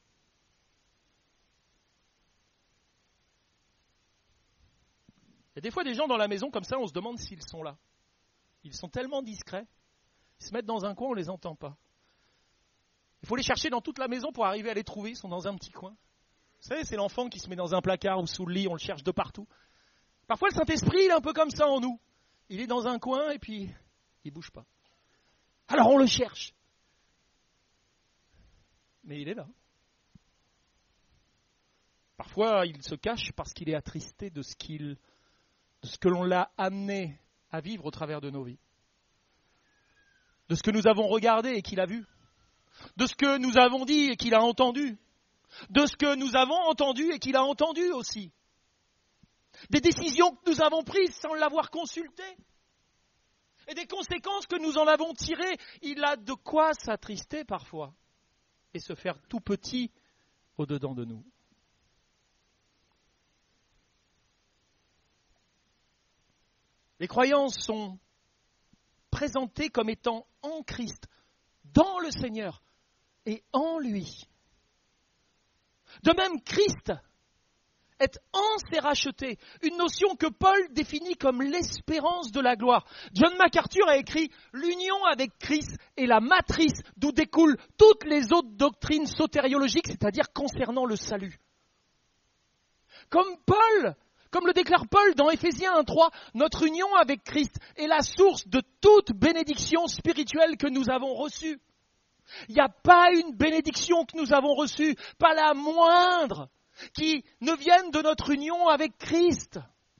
Il y a des fois des gens dans la maison comme ça, on se demande s'ils sont là. Ils sont tellement discrets, ils se mettent dans un coin, on ne les entend pas. Il faut les chercher dans toute la maison pour arriver à les trouver, ils sont dans un petit coin. Vous savez, c'est l'enfant qui se met dans un placard ou sous le lit, on le cherche de partout. Parfois le Saint-Esprit, il est un peu comme ça en nous. Il est dans un coin et puis il ne bouge pas. Alors on le cherche. Mais il est là. Parfois il se cache parce qu'il est attristé de ce qu'il... de ce que l'on l'a amené à vivre au travers de nos vies, de ce que nous avons regardé et qu'il a vu, de ce que nous avons dit et qu'il a entendu, de ce que nous avons entendu et qu'il a entendu aussi. Des décisions que nous avons prises sans l'avoir consulté. Et des conséquences que nous en avons tirées. Il a de quoi s'attrister parfois et se faire tout petit au-dedans de nous. Les croyants sont présentés comme étant en Christ, dans le Seigneur et en lui. De même, Christ est en ses rachetés, une notion que Paul définit comme l'espérance de la gloire. John MacArthur a écrit « L'union avec Christ est la matrice d'où découlent toutes les autres doctrines sotériologiques, c'est-à-dire concernant le salut. » Comme Paul, comme le déclare Paul dans Éphésiens un trois, notre union avec Christ est la source de toute bénédiction spirituelle que nous avons reçue. Il n'y a pas une bénédiction que nous avons reçue, pas la moindre, qui ne vienne de notre union avec Christ.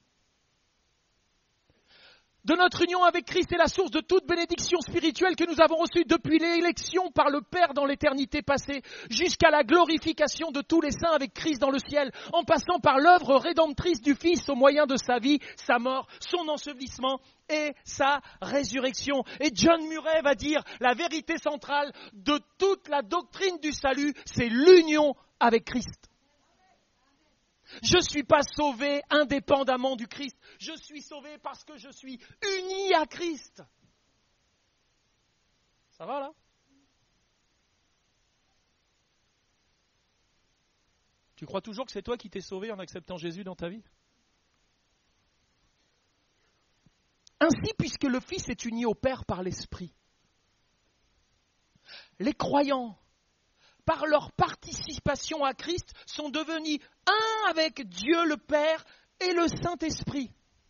De notre union avec Christ est la source de toute bénédiction spirituelle que nous avons reçue depuis l'élection par le Père dans l'éternité passée, jusqu'à la glorification de tous les saints avec Christ dans le ciel, en passant par l'œuvre rédemptrice du Fils au moyen de sa vie, sa mort, son ensevelissement et sa résurrection. Et John Murray va dire, la vérité centrale de toute la doctrine du salut, c'est l'union avec Christ. Je ne suis pas sauvé indépendamment du Christ. Je suis sauvé parce que je suis uni à Christ. Ça va là ? Tu crois toujours que c'est toi qui t'es sauvé en acceptant Jésus dans ta vie ? Ainsi, puisque le Fils est uni au Père par l'Esprit, les croyants, par leur participation à Christ, sont devenus un avec Dieu le Père et le Saint-Esprit.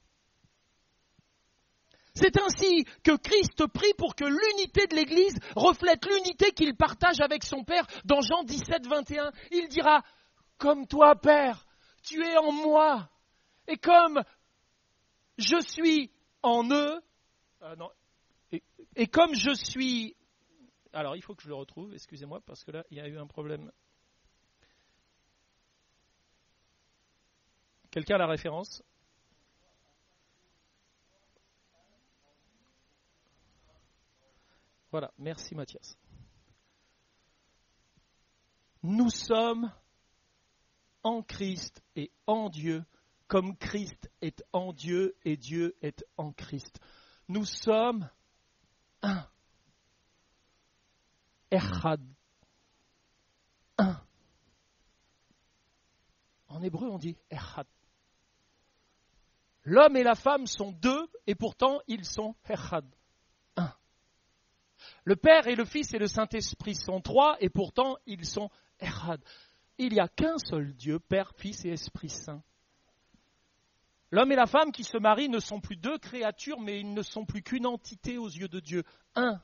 C'est ainsi que Christ prie pour que l'unité de l'Église reflète l'unité qu'il partage avec son Père. Dans Jean dix-sept, vingt et un, il dira « Comme toi, Père, tu es en moi, et comme je suis en eux, euh, non, et, et comme je suis... » Alors, il faut que je le retrouve, excusez-moi, parce que là, il y a eu un problème. Quelqu'un a la référence ? Voilà, merci Mathias. Nous sommes en Christ et en Dieu, comme Christ est en Dieu et Dieu est en Christ. Nous sommes un. Echad. Un. En hébreu, on dit Echad. L'homme et la femme sont deux, et pourtant, ils sont Echad. Un. Le Père et le Fils et le Saint-Esprit sont trois, et pourtant, ils sont Echad. Il n'y a qu'un seul Dieu, Père, Fils et Esprit Saint. L'homme et la femme qui se marient ne sont plus deux créatures, mais ils ne sont plus qu'une entité aux yeux de Dieu. Un.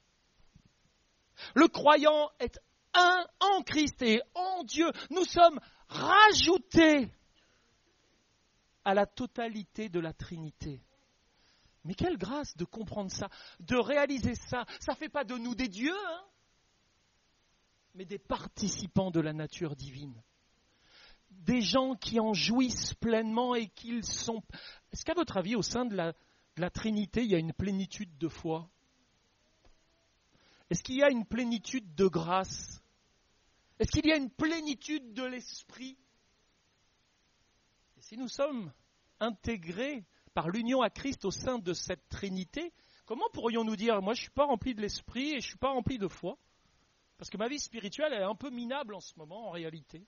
Le croyant est un en Christ et en Dieu. Nous sommes rajoutés à la totalité de la Trinité. Mais quelle grâce de comprendre ça, de réaliser ça. Ça ne fait pas de nous des dieux, hein, mais des participants de la nature divine. Des gens qui en jouissent pleinement et qu'ils sont... Est-ce qu'à votre avis, au sein de la, de la Trinité, il y a une plénitude de foi ? Est-ce qu'il y a une plénitude de grâce ? Est-ce qu'il y a une plénitude de l'esprit ? Et si nous sommes intégrés par l'union à Christ au sein de cette Trinité, comment pourrions-nous dire « Moi, je ne suis pas rempli de l'esprit et je ne suis pas rempli de foi ?» Parce que ma vie spirituelle est un peu minable en ce moment, en réalité.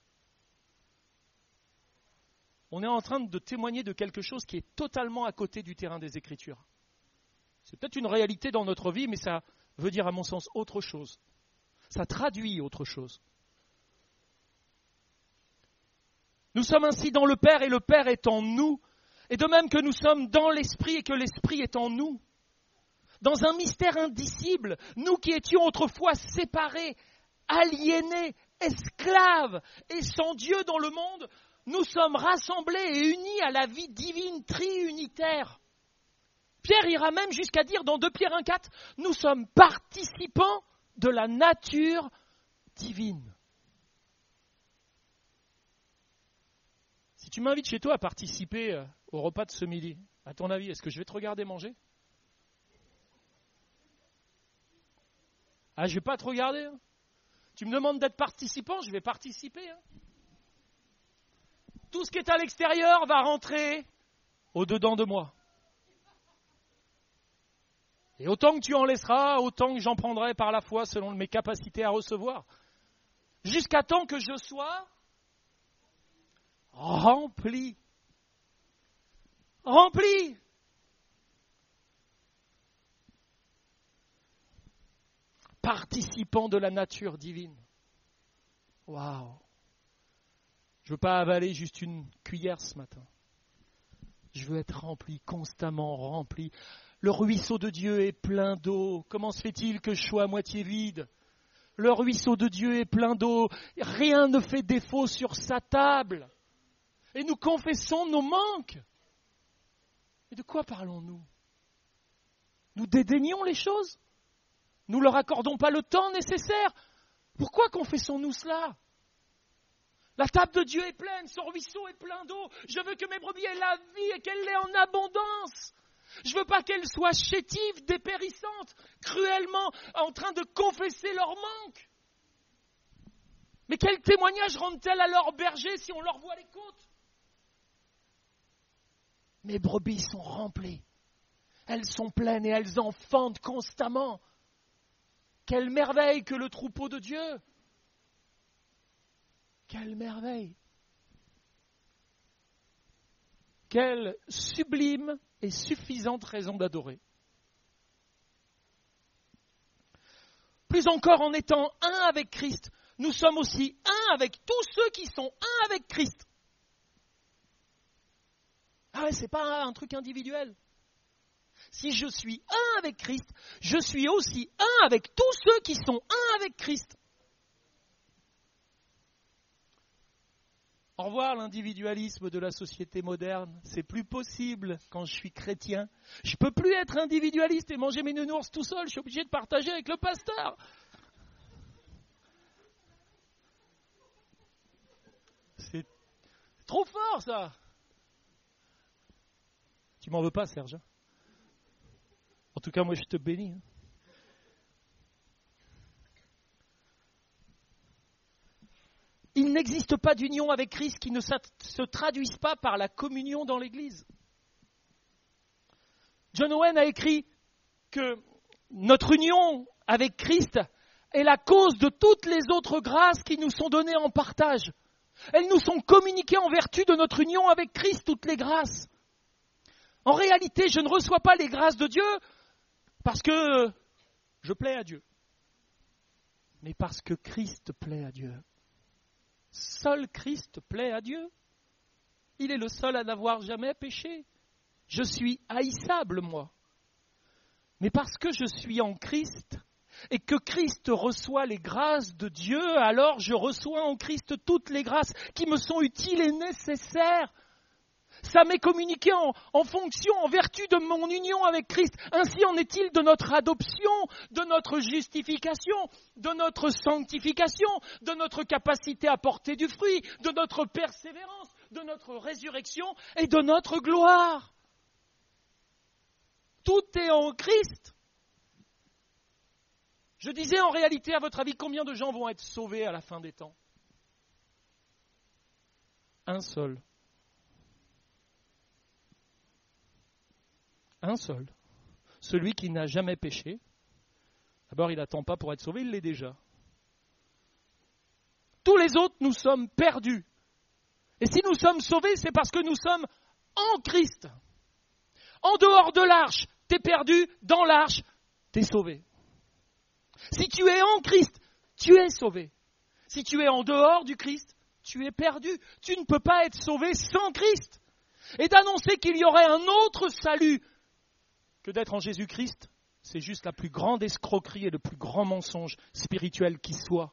On est en train de témoigner de quelque chose qui est totalement à côté du terrain des Écritures. C'est peut-être une réalité dans notre vie, mais ça veut dire à mon sens autre chose. Ça traduit autre chose. Nous sommes ainsi dans le Père et le Père est en nous. Et de même que nous sommes dans l'Esprit et que l'Esprit est en nous. Dans un mystère indicible, nous qui étions autrefois séparés, aliénés, esclaves et sans Dieu dans le monde, nous sommes rassemblés et unis à la vie divine triunitaire. Pierre ira même jusqu'à dire dans deux Pierre un quatre, nous sommes participants de la nature divine. Si tu m'invites chez toi à participer au repas de ce midi, à ton avis, est-ce que je vais te regarder manger? Ah, je ne vais pas te regarder. Hein. Tu me demandes d'être participant, je vais participer. Hein. Tout ce qui est à l'extérieur va rentrer au-dedans de moi. Et autant que tu en laisseras, autant que j'en prendrai par la foi selon mes capacités à recevoir. Jusqu'à temps que je sois rempli. Rempli. Participant de la nature divine. Waouh! Je ne veux pas avaler juste une cuillère ce matin. Je veux être rempli, constamment rempli. Le ruisseau de Dieu est plein d'eau. Comment se fait-il que je sois à moitié vide? Le ruisseau de Dieu est plein d'eau. Rien ne fait défaut sur sa table. Et nous confessons nos manques. Et de quoi parlons-nous? Nous dédaignons les choses? Nous ne leur accordons pas le temps nécessaire? Pourquoi confessons-nous cela? La table de Dieu est pleine, son ruisseau est plein d'eau. Je veux que mes brebis aient la vie et qu'elle l'ait en abondance. Je ne veux pas qu'elles soient chétives, dépérissantes, cruellement en train de confesser leur manque. Mais quel témoignage rendent-elles à leurs bergers si on leur voit les côtes? Mes brebis sont remplies. Elles sont pleines et elles enfantent constamment. Quelle merveille que le troupeau de Dieu! Quelle merveille! Quelle sublime et suffisante raison d'adorer. Plus encore, en étant un avec Christ, nous sommes aussi un avec tous ceux qui sont un avec Christ. Ah ouais, c'est pas un truc individuel. Si je suis un avec Christ, je suis aussi un avec tous ceux qui sont un avec Christ. Au revoir l'individualisme de la société moderne. C'est plus possible quand je suis chrétien. Je ne peux plus être individualiste et manger mes nounours tout seul. Je suis obligé de partager avec le pasteur. C'est trop fort ça. Tu m'en veux pas, Serge? En tout cas, moi je te bénis. Il n'existe pas d'union avec Christ qui ne se traduise pas par la communion dans l'Église. John Owen a écrit que notre union avec Christ est la cause de toutes les autres grâces qui nous sont données en partage. Elles nous sont communiquées en vertu de notre union avec Christ, toutes les grâces. En réalité, je ne reçois pas les grâces de Dieu parce que je plais à Dieu, mais parce que Christ plaît à Dieu. Seul Christ plaît à Dieu. Il est le seul à n'avoir jamais péché. Je suis haïssable, moi. Mais parce que je suis en Christ et que Christ reçoit les grâces de Dieu, alors je reçois en Christ toutes les grâces qui me sont utiles et nécessaires. Ça m'est communiqué en, en fonction, en vertu de mon union avec Christ. Ainsi en est-il de notre adoption, de notre justification, de notre sanctification, de notre capacité à porter du fruit, de notre persévérance, de notre résurrection et de notre gloire. Tout est en Christ. Je disais en réalité, à votre avis, combien de gens vont être sauvés à la fin des temps? Un seul. Un seul. Celui qui n'a jamais péché. D'abord, il n'attend pas pour être sauvé, il l'est déjà. Tous les autres, nous sommes perdus. Et si nous sommes sauvés, c'est parce que nous sommes en Christ. En dehors de l'arche, t'es perdu. Dans l'arche, t'es sauvé. Si tu es en Christ, tu es sauvé. Si tu es en dehors du Christ, tu es perdu. Tu ne peux pas être sauvé sans Christ. Et d'annoncer qu'il y aurait un autre salut que d'être en Jésus-Christ, c'est juste la plus grande escroquerie et le plus grand mensonge spirituel qui soit.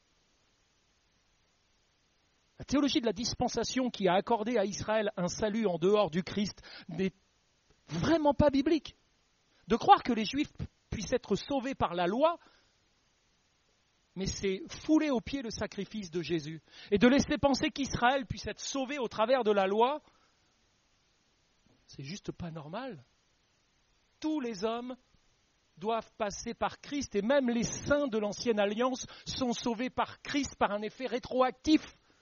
La théologie de la dispensation qui a accordé à Israël un salut en dehors du Christ n'est vraiment pas biblique. De croire que les Juifs puissent être sauvés par la loi, mais c'est fouler aux pieds le sacrifice de Jésus. Et de laisser penser qu'Israël puisse être sauvé au travers de la loi, c'est juste pas normal. Tous les hommes doivent passer par Christ, et même les saints de l'ancienne alliance sont sauvés par Christ par un effet rétroactif,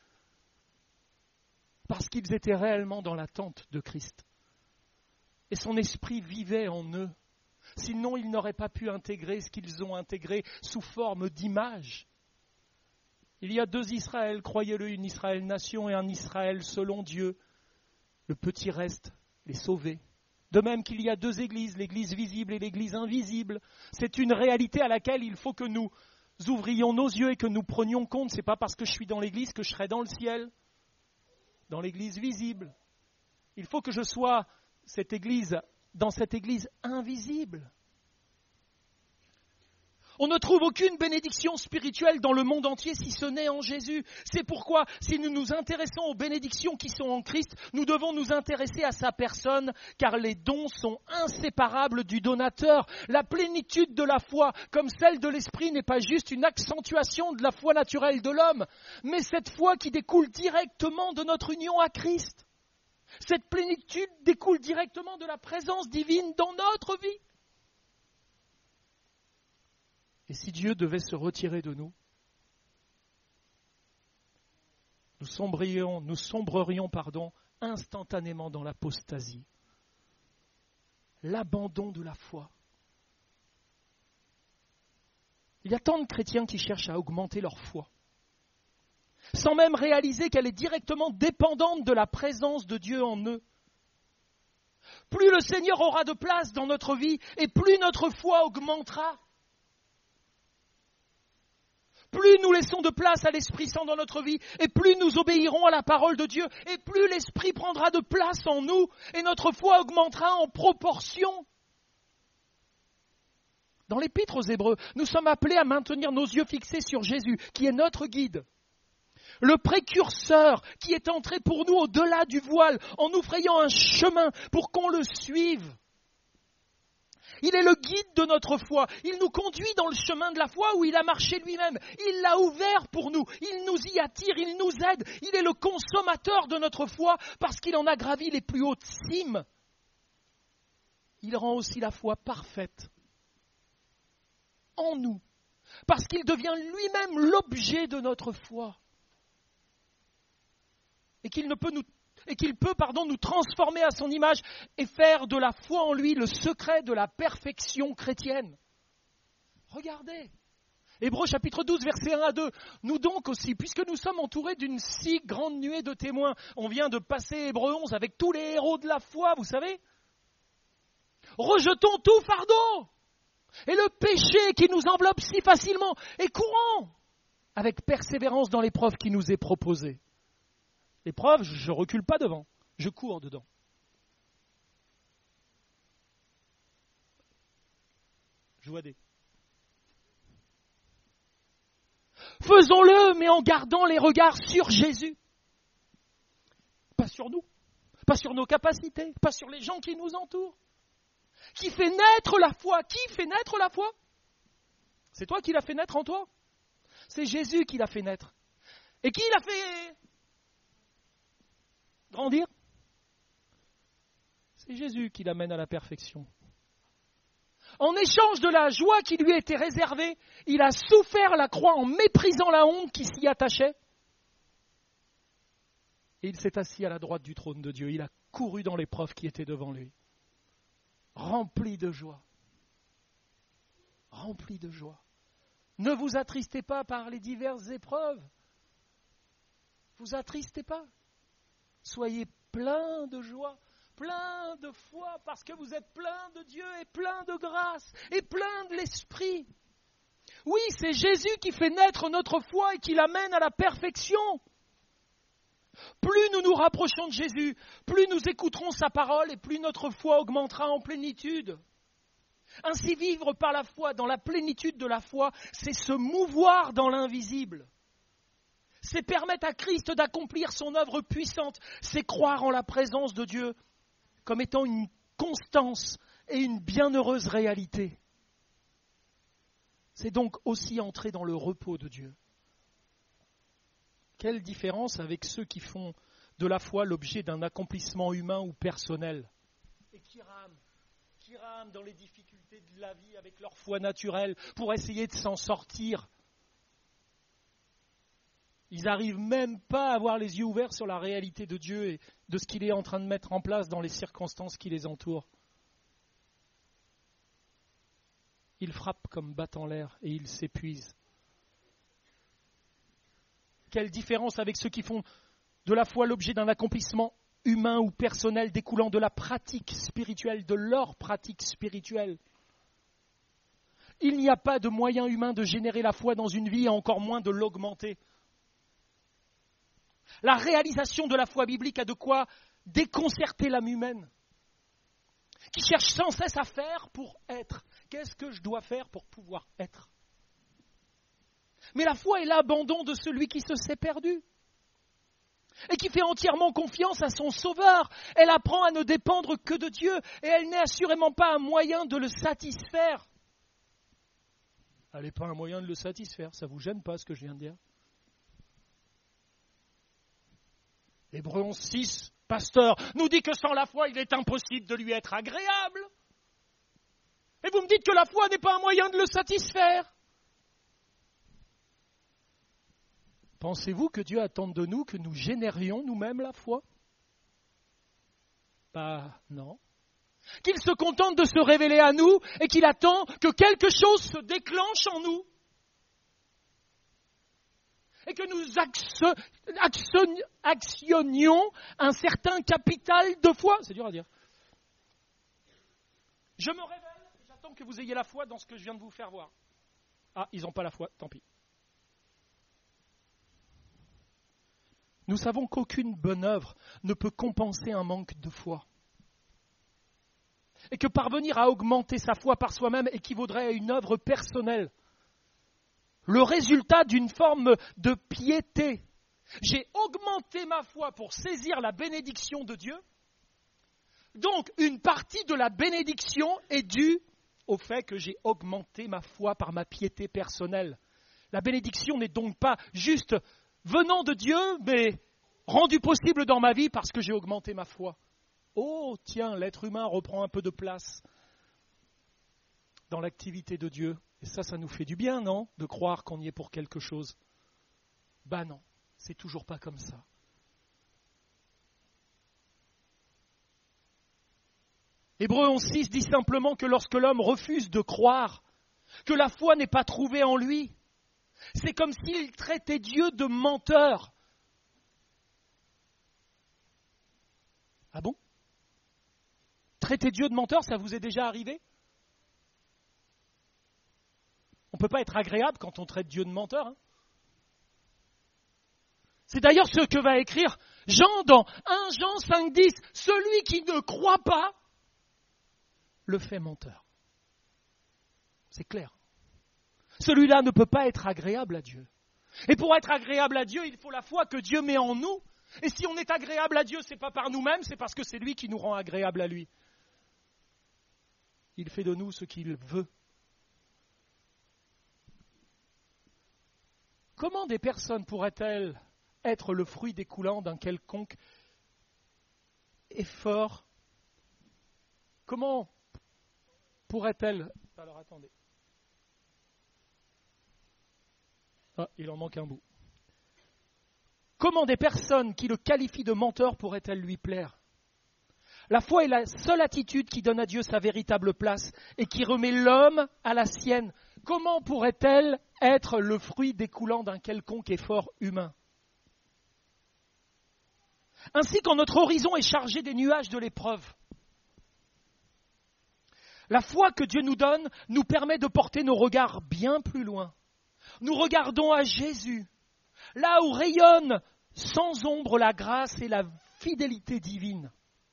parce qu'ils étaient réellement dans l'attente de Christ. Et son esprit vivait en eux. Sinon, ils n'auraient pas pu intégrer ce qu'ils ont intégré sous forme d'image. Il y a deux Israël, croyez-le, une Israël nation et un Israël selon Dieu. Le petit reste, les sauvés. De même qu'il y a deux églises, l'église visible et l'église invisible. C'est une réalité à laquelle il faut que nous ouvrions nos yeux et que nous prenions compte. Ce n'est pas parce que je suis dans l'église que je serai dans le ciel, dans l'église visible. Il faut que je sois cette église, dans cette église invisible. On ne trouve aucune bénédiction spirituelle dans le monde entier si ce n'est en Jésus. C'est pourquoi, si nous nous intéressons aux bénédictions qui sont en Christ, nous devons nous intéresser à sa personne, car les dons sont inséparables du donateur. La plénitude de la foi, comme celle de l'esprit, n'est pas juste une accentuation de la foi naturelle de l'homme, mais cette foi qui découle directement de notre union à Christ. Cette plénitude découle directement de la présence divine dans notre vie. Et si Dieu devait se retirer de nous, nous sombrerions, nous sombrerions pardon, instantanément dans l'apostasie, l'abandon de la foi. Il y a tant de chrétiens qui cherchent à augmenter leur foi, sans même réaliser qu'elle est directement dépendante de la présence de Dieu en eux. Plus le Seigneur aura de place dans notre vie, et plus notre foi augmentera. Plus nous laissons de place à l'Esprit Saint dans notre vie, et plus nous obéirons à la parole de Dieu, et plus l'Esprit prendra de place en nous, et notre foi augmentera en proportion. Dans l'Épître aux Hébreux, nous sommes appelés à maintenir nos yeux fixés sur Jésus, qui est notre guide. Le précurseur qui est entré pour nous au-delà du voile, en nous frayant un chemin pour qu'on le suive. Il est le guide de notre foi. Il nous conduit dans le chemin de la foi où il a marché lui-même. Il l'a ouvert pour nous. Il nous y attire, il nous aide. Il est le consommateur de notre foi parce qu'il en a gravi les plus hautes cimes. Il rend aussi la foi parfaite en nous parce qu'il devient lui-même l'objet de notre foi. Et qu'il ne peut nous et qu'il peut pardon, nous transformer à son image et faire de la foi en lui le secret de la perfection chrétienne. Regardez, Hébreux chapitre douze, versets un à deux. Nous donc aussi, puisque nous sommes entourés d'une si grande nuée de témoins, on vient de passer Hébreux onze avec tous les héros de la foi, vous savez. Rejetons tout fardeau et le péché qui nous enveloppe si facilement et courons avec persévérance dans l'épreuve qui nous est proposée. L'épreuve, je ne recule pas devant, je cours dedans. Je vois des. Faisons-le, mais en gardant les regards sur Jésus. Pas sur nous, pas sur nos capacités, pas sur les gens qui nous entourent. Qui fait naître la foi? Qui fait naître la foi? C'est toi qui l'as fait naître en toi? C'est Jésus qui l'a fait naître. Et qui l'a fait grandir? C'est Jésus qui l'amène à la perfection. En échange de la joie qui lui était réservée, il a souffert la croix en méprisant la honte qui s'y attachait. Et il s'est assis à la droite du trône de Dieu. Il a couru dans l'épreuve qui était devant lui. Rempli de joie. Rempli de joie. Ne vous attristez pas par les diverses épreuves. Vous attristez pas. Soyez pleins de joie, pleins de foi, parce que vous êtes pleins de Dieu et pleins de grâce et pleins de l'Esprit. Oui, c'est Jésus qui fait naître notre foi et qui l'amène à la perfection. Plus nous nous rapprochons de Jésus, plus nous écouterons sa parole et plus notre foi augmentera en plénitude. Ainsi, vivre par la foi, dans la plénitude de la foi, c'est se mouvoir dans l'invisible. C'est permettre à Christ d'accomplir son œuvre puissante. C'est croire en la présence de Dieu comme étant une constance et une bienheureuse réalité. C'est donc aussi entrer dans le repos de Dieu. Quelle différence avec ceux qui font de la foi l'objet d'un accomplissement humain ou personnel et qui rament, qui rament dans les difficultés de la vie avec leur foi naturelle pour essayer de s'en sortir. Ils n'arrivent même pas à avoir les yeux ouverts sur la réalité de Dieu et de ce qu'il est en train de mettre en place dans les circonstances qui les entourent. Ils frappent comme battant l'air et ils s'épuisent. Quelle différence avec ceux qui font de la foi l'objet d'un accomplissement humain ou personnel découlant de la pratique spirituelle, de leur pratique spirituelle. Il n'y a pas de moyen humain de générer la foi dans une vie et encore moins de l'augmenter. La réalisation de la foi biblique a de quoi déconcerter l'âme humaine, qui cherche sans cesse à faire pour être. Qu'est-ce que je dois faire pour pouvoir être ? Mais la foi est l'abandon de celui qui se sait perdu et qui fait entièrement confiance à son Sauveur. Elle apprend à ne dépendre que de Dieu et elle n'est assurément pas un moyen de le satisfaire. Elle n'est pas un moyen de le satisfaire, ça ne vous gêne pas ce que je viens de dire ? Hébreux onze six, pasteur, nous dit que sans la foi, il est impossible de lui être agréable. Et vous me dites que la foi n'est pas un moyen de le satisfaire. Pensez-vous que Dieu attend de nous que nous générions nous-mêmes la foi ? Bah non. Qu'il se contente de se révéler à nous et qu'il attend que quelque chose se déclenche en nous. Et que nous action, action, actionnions un certain capital de foi. C'est dur à dire. Je me révèle et j'attends que vous ayez la foi dans ce que je viens de vous faire voir. Ah, ils n'ont pas la foi, tant pis. Nous savons qu'aucune bonne œuvre ne peut compenser un manque de foi. Et que parvenir à augmenter sa foi par soi-même équivaudrait à une œuvre personnelle. Le résultat d'une forme de piété. J'ai augmenté ma foi pour saisir la bénédiction de Dieu. Donc, une partie de la bénédiction est due au fait que j'ai augmenté ma foi par ma piété personnelle. La bénédiction n'est donc pas juste venant de Dieu, mais rendue possible dans ma vie parce que j'ai augmenté ma foi. Oh, tiens, l'être humain reprend un peu de place dans l'activité de Dieu. Et ça, ça nous fait du bien, non ? De croire qu'on y est pour quelque chose. Ben non, c'est toujours pas comme ça. Hébreux onze six dit simplement que lorsque l'homme refuse de croire, que la foi n'est pas trouvée en lui, c'est comme s'il traitait Dieu de menteur. Ah bon ? Traiter Dieu de menteur, ça vous est déjà arrivé ? On ne peut pas être agréable quand on traite Dieu de menteur. Hein. C'est d'ailleurs ce que va écrire Jean dans un Jean cinq dix. Celui qui ne croit pas le fait menteur. C'est clair. Celui-là ne peut pas être agréable à Dieu. Et pour être agréable à Dieu, il faut la foi que Dieu met en nous. Et si on est agréable à Dieu, ce n'est pas par nous-mêmes, c'est parce que c'est lui qui nous rend agréable à lui. Il fait de nous ce qu'il veut. Comment des personnes pourraient-elles être le fruit découlant d'un quelconque effort ? Comment pourraient-elles... Alors attendez. Ah, il en manque un bout. Comment des personnes qui le qualifient de menteur pourraient-elles lui plaire ? La foi est la seule attitude qui donne à Dieu sa véritable place et qui remet l'homme à la sienne. Comment pourrait-elle être le fruit découlant d'un quelconque effort humain ? Ainsi, quand notre horizon est chargé des nuages de l'épreuve, la foi que Dieu nous donne nous permet de porter nos regards bien plus loin. Nous regardons à Jésus, là où rayonne sans ombre la grâce et la fidélité divine.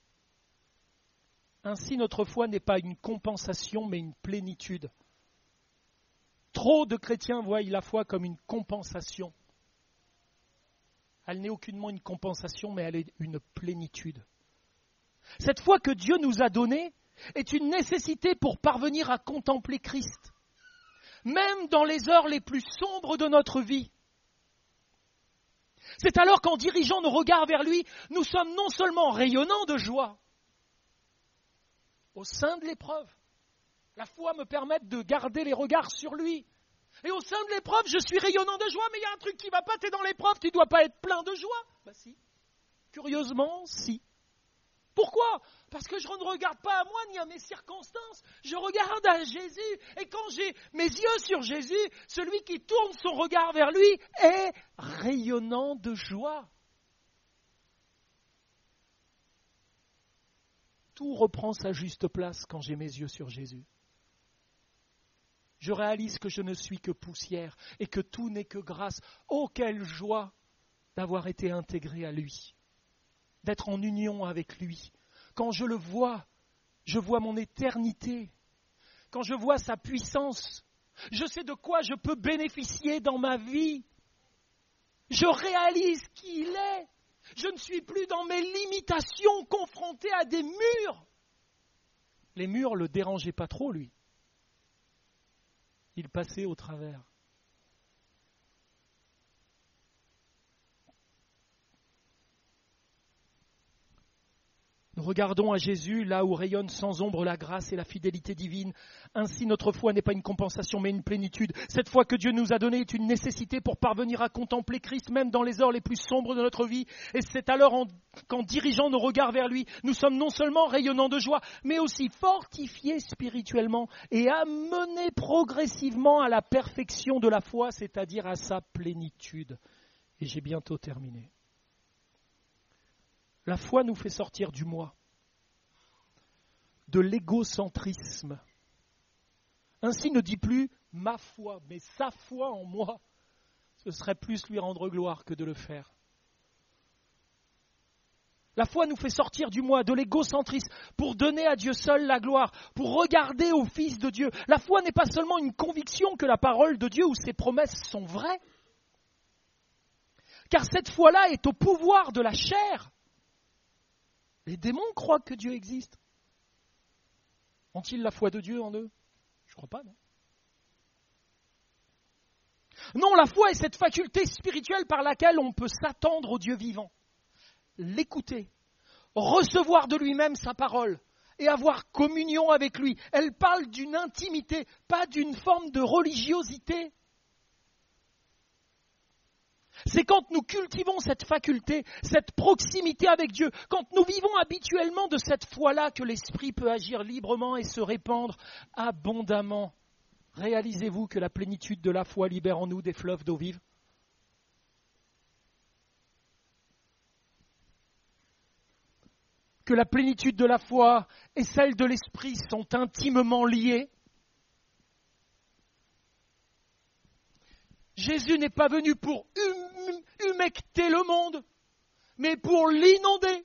Ainsi, notre foi n'est pas une compensation, mais une plénitude. Trop de chrétiens voient la foi comme une compensation. Elle n'est aucunement une compensation, mais elle est une plénitude. Cette foi que Dieu nous a donnée est une nécessité pour parvenir à contempler Christ. même dans les heures les plus sombres de notre vie. C'est alors qu'en dirigeant nos regards vers lui, nous sommes non seulement rayonnants de joie, au sein de l'épreuve, la foi me permet de garder les regards sur lui. Et au sein de l'épreuve, je suis rayonnant de joie, mais il y a un truc qui ne va pas, tu es dans l'épreuve, tu ne dois pas être plein de joie. Ben si. Curieusement, si. Pourquoi ? Parce que je ne regarde pas à moi ni à mes circonstances, je regarde à Jésus. Et quand j'ai mes yeux sur Jésus, celui qui tourne son regard vers lui est rayonnant de joie. Tout reprend sa juste place quand j'ai mes yeux sur Jésus. Je réalise que je ne suis que poussière et que tout n'est que grâce. Oh, quelle joie d'avoir été intégré à lui, d'être en union avec lui. Quand je le vois, je vois mon éternité. Quand je vois sa puissance, je sais de quoi je peux bénéficier dans ma vie. Je réalise qui il est. Je ne suis plus dans mes limitations confronté à des murs. Les murs ne le dérangeaient pas trop, lui. Il passait au travers. Nous regardons à Jésus, là où rayonne sans ombre la grâce et la fidélité divine. Ainsi, notre foi n'est pas une compensation, mais une plénitude. Cette foi que Dieu nous a donnée est une nécessité pour parvenir à contempler Christ, même dans les heures les plus sombres de notre vie. Et c'est alors en, qu'en dirigeant nos regards vers lui, nous sommes non seulement rayonnants de joie, mais aussi fortifiés spirituellement et amenés progressivement à la perfection de la foi, c'est-à-dire à sa plénitude. Et j'ai bientôt terminé. La foi nous fait sortir du moi, de l'égocentrisme. Ainsi ne dit plus « ma foi », mais « sa foi en moi ». Ce serait plus lui rendre gloire que de le faire. La foi nous fait sortir du moi, de l'égocentrisme, pour donner à Dieu seul la gloire, pour regarder au Fils de Dieu. La foi n'est pas seulement une conviction que la parole de Dieu ou ses promesses sont vraies, car cette foi-là est au pouvoir de la chair. Les démons croient que Dieu existe. Ont-ils la foi de Dieu en eux ? Je ne crois pas, non. Non, la foi est cette faculté spirituelle par laquelle on peut s'attendre au Dieu vivant, l'écouter, recevoir de lui-même sa parole et avoir communion avec lui. Elle parle d'une intimité, pas d'une forme de religiosité. C'est quand nous cultivons cette faculté, cette proximité avec Dieu, quand nous vivons habituellement de cette foi-là que l'Esprit peut agir librement et se répandre abondamment. Réalisez-vous que la plénitude de la foi libère en nous des fleuves d'eau vive ? Que la plénitude de la foi et celle de l'Esprit sont intimement liées ? Jésus n'est pas venu pour hum, humecter le monde, mais pour l'inonder.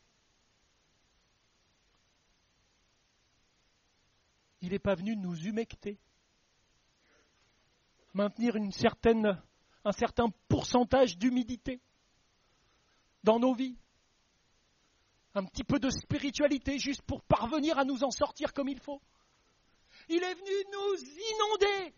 Il n'est pas venu nous humecter, maintenir une certaine, un certain pourcentage d'humidité dans nos vies, un petit peu de spiritualité juste pour parvenir à nous en sortir comme il faut. Il est venu nous inonder.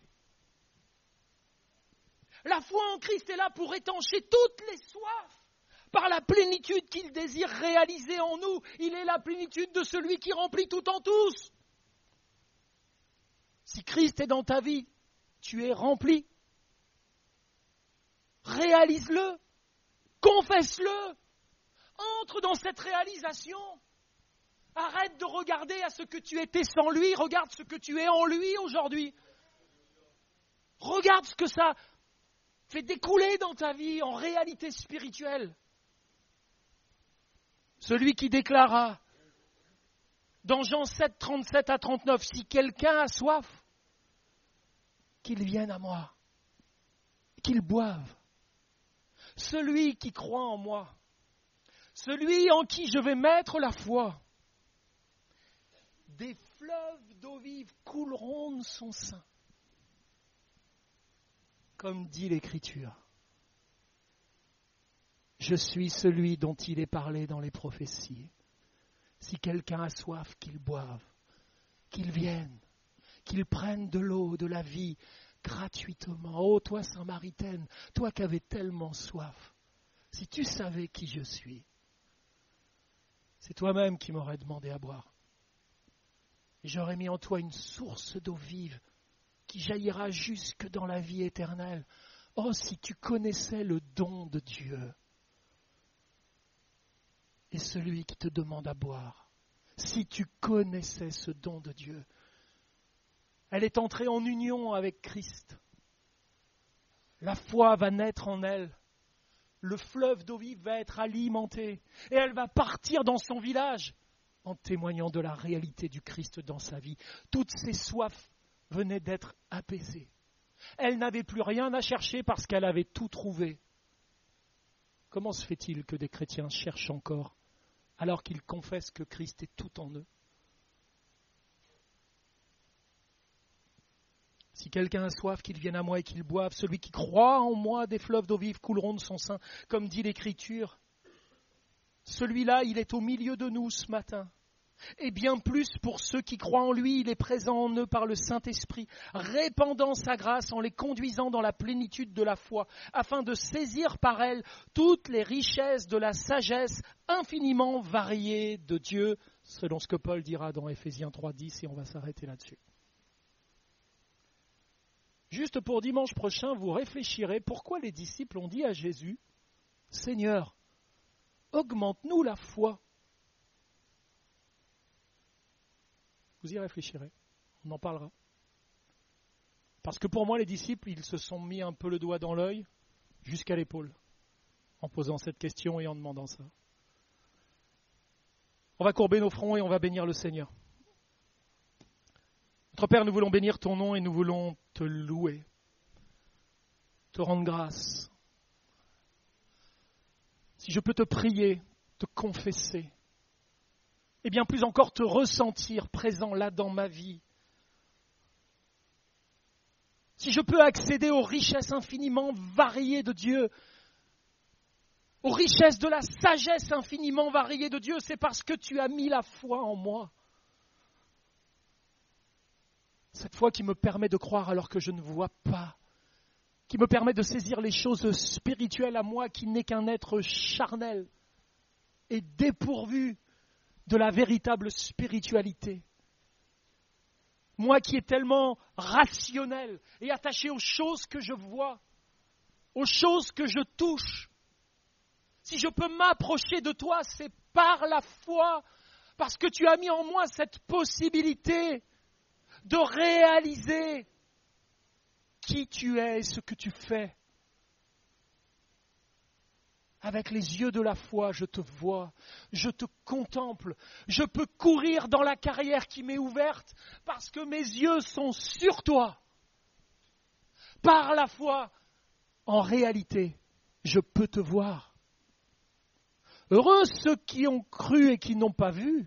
La foi en Christ est là pour étancher toutes les soifs par la plénitude qu'il désire réaliser en nous. Il est la plénitude de celui qui remplit tout en tous. Si Christ est dans ta vie, tu es rempli. Réalise-le, confesse-le, entre dans cette réalisation. Arrête de regarder à ce que tu étais sans lui, regarde ce que tu es en lui aujourd'hui. Regarde ce que ça fait découler dans ta vie en réalité spirituelle. Celui qui déclara dans Jean sept, trente-sept à trente-neuf, si quelqu'un a soif, qu'il vienne à moi, qu'il boive. Celui qui croit en moi, celui en qui je vais mettre la foi, des fleuves d'eau vive couleront de son sein. Comme dit l'Écriture, je suis celui dont il est parlé dans les prophéties. Si quelqu'un a soif, qu'il boive, qu'il vienne, qu'il prenne de l'eau, de la vie. gratuitement. Oh, toi, Samaritaine, toi qui avais tellement soif, si tu savais qui je suis, c'est toi-même qui m'aurais demandé à boire. Et j'aurais mis en toi une source d'eau vive qui jaillira jusque dans la vie éternelle. Oh, si tu connaissais le don de Dieu et celui qui te demande à boire, si tu connaissais ce don de Dieu. Elle est entrée en union avec Christ. La foi va naître en elle. Le fleuve d'eau vive va être alimenté. Et elle va partir dans son village en témoignant de la réalité du Christ dans sa vie. Toutes ses soifs venaient d'être apaisées. Elle n'avait plus rien à chercher parce qu'elle avait tout trouvé. Comment se fait-il que des chrétiens cherchent encore alors qu'ils confessent que Christ est tout en eux? Si quelqu'un a soif, qu'il vienne à moi et qu'il boive. Celui qui croit en moi, des fleuves d'eau vive couleront de son sein, comme dit l'Écriture. Celui-là, il est au milieu de nous ce matin. Et bien plus pour ceux qui croient en lui, il est présent en eux par le Saint-Esprit, répandant sa grâce en les conduisant dans la plénitude de la foi, afin de saisir par elle toutes les richesses de la sagesse infiniment variée de Dieu, selon ce que Paul dira dans Éphésiens trois dix, et on va s'arrêter là-dessus. Juste pour dimanche prochain, vous réfléchirez pourquoi les disciples ont dit à Jésus, « Seigneur, augmente-nous la foi. » Vous y réfléchirez, on en parlera. Parce que pour moi, les disciples, ils se sont mis un peu le doigt dans l'œil jusqu'à l'épaule, en posant cette question et en demandant ça. On va courber nos fronts et on va bénir le Seigneur. Notre Père, nous voulons bénir ton nom et nous voulons te louer, te rendre grâce. Si je peux te prier, te confesser, et bien plus encore te ressentir présent là dans ma vie. Si je peux accéder aux richesses infiniment variées de Dieu, aux richesses de la sagesse infiniment variée de Dieu, c'est parce que tu as mis la foi en moi. Cette foi qui me permet de croire alors que je ne vois pas, qui me permet de saisir les choses spirituelles à moi qui n'est qu'un être charnel et dépourvu de la véritable spiritualité. Moi qui est tellement rationnel et attaché aux choses que je vois, aux choses que je touche. Si je peux m'approcher de toi, c'est par la foi, parce que tu as mis en moi cette possibilité de réaliser qui tu es et ce que tu fais. Avec les yeux de la foi, je te vois, je te contemple, je peux courir dans la carrière qui m'est ouverte parce que mes yeux sont sur toi. Par la foi, en réalité, je peux te voir. Heureux ceux qui ont cru et qui n'ont pas vu.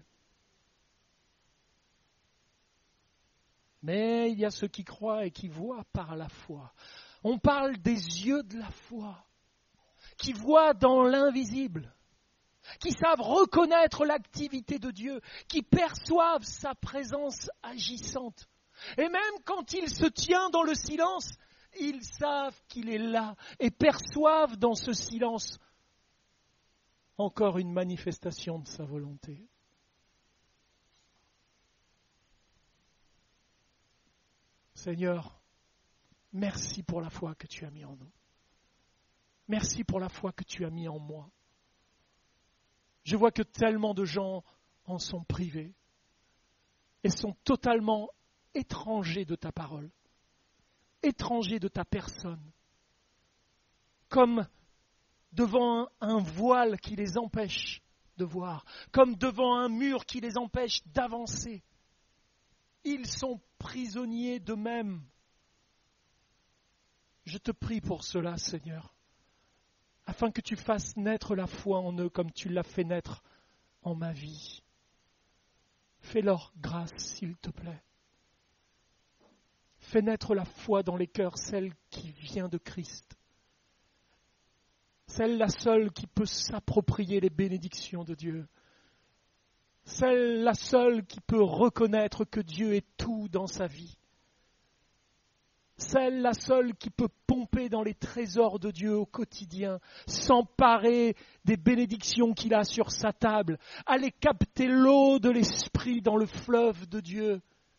Mais il y a ceux qui croient et qui voient par la foi. On parle des yeux de la foi, qui voient dans l'invisible, qui savent reconnaître l'activité de Dieu, qui perçoivent sa présence agissante. Et même quand il se tient dans le silence, ils savent qu'il est là et perçoivent dans ce silence encore une manifestation de sa volonté. Seigneur, merci pour la foi que tu as mis en nous. Merci pour la foi que tu as mis en moi. Je vois que tellement de gens en sont privés et sont totalement étrangers de ta parole, étrangers de ta personne, comme devant un voile qui les empêche de voir, comme devant un mur qui les empêche d'avancer. Ils sont prisonniers d'eux-mêmes. Je te prie pour cela, Seigneur, afin que tu fasses naître la foi en eux comme tu l'as fait naître en ma vie. Fais-leur grâce, s'il te plaît. Fais naître la foi dans les cœurs, celle qui vient de Christ. Celle la seule qui peut s'approprier les bénédictions de Dieu. Celle la seule qui peut reconnaître que Dieu est tout dans sa vie. celle, la seule qui peut pomper dans les trésors de Dieu au quotidien, s'emparer des bénédictions qu'il a sur sa table, aller capter l'eau de l'Esprit dans le fleuve de Dieu.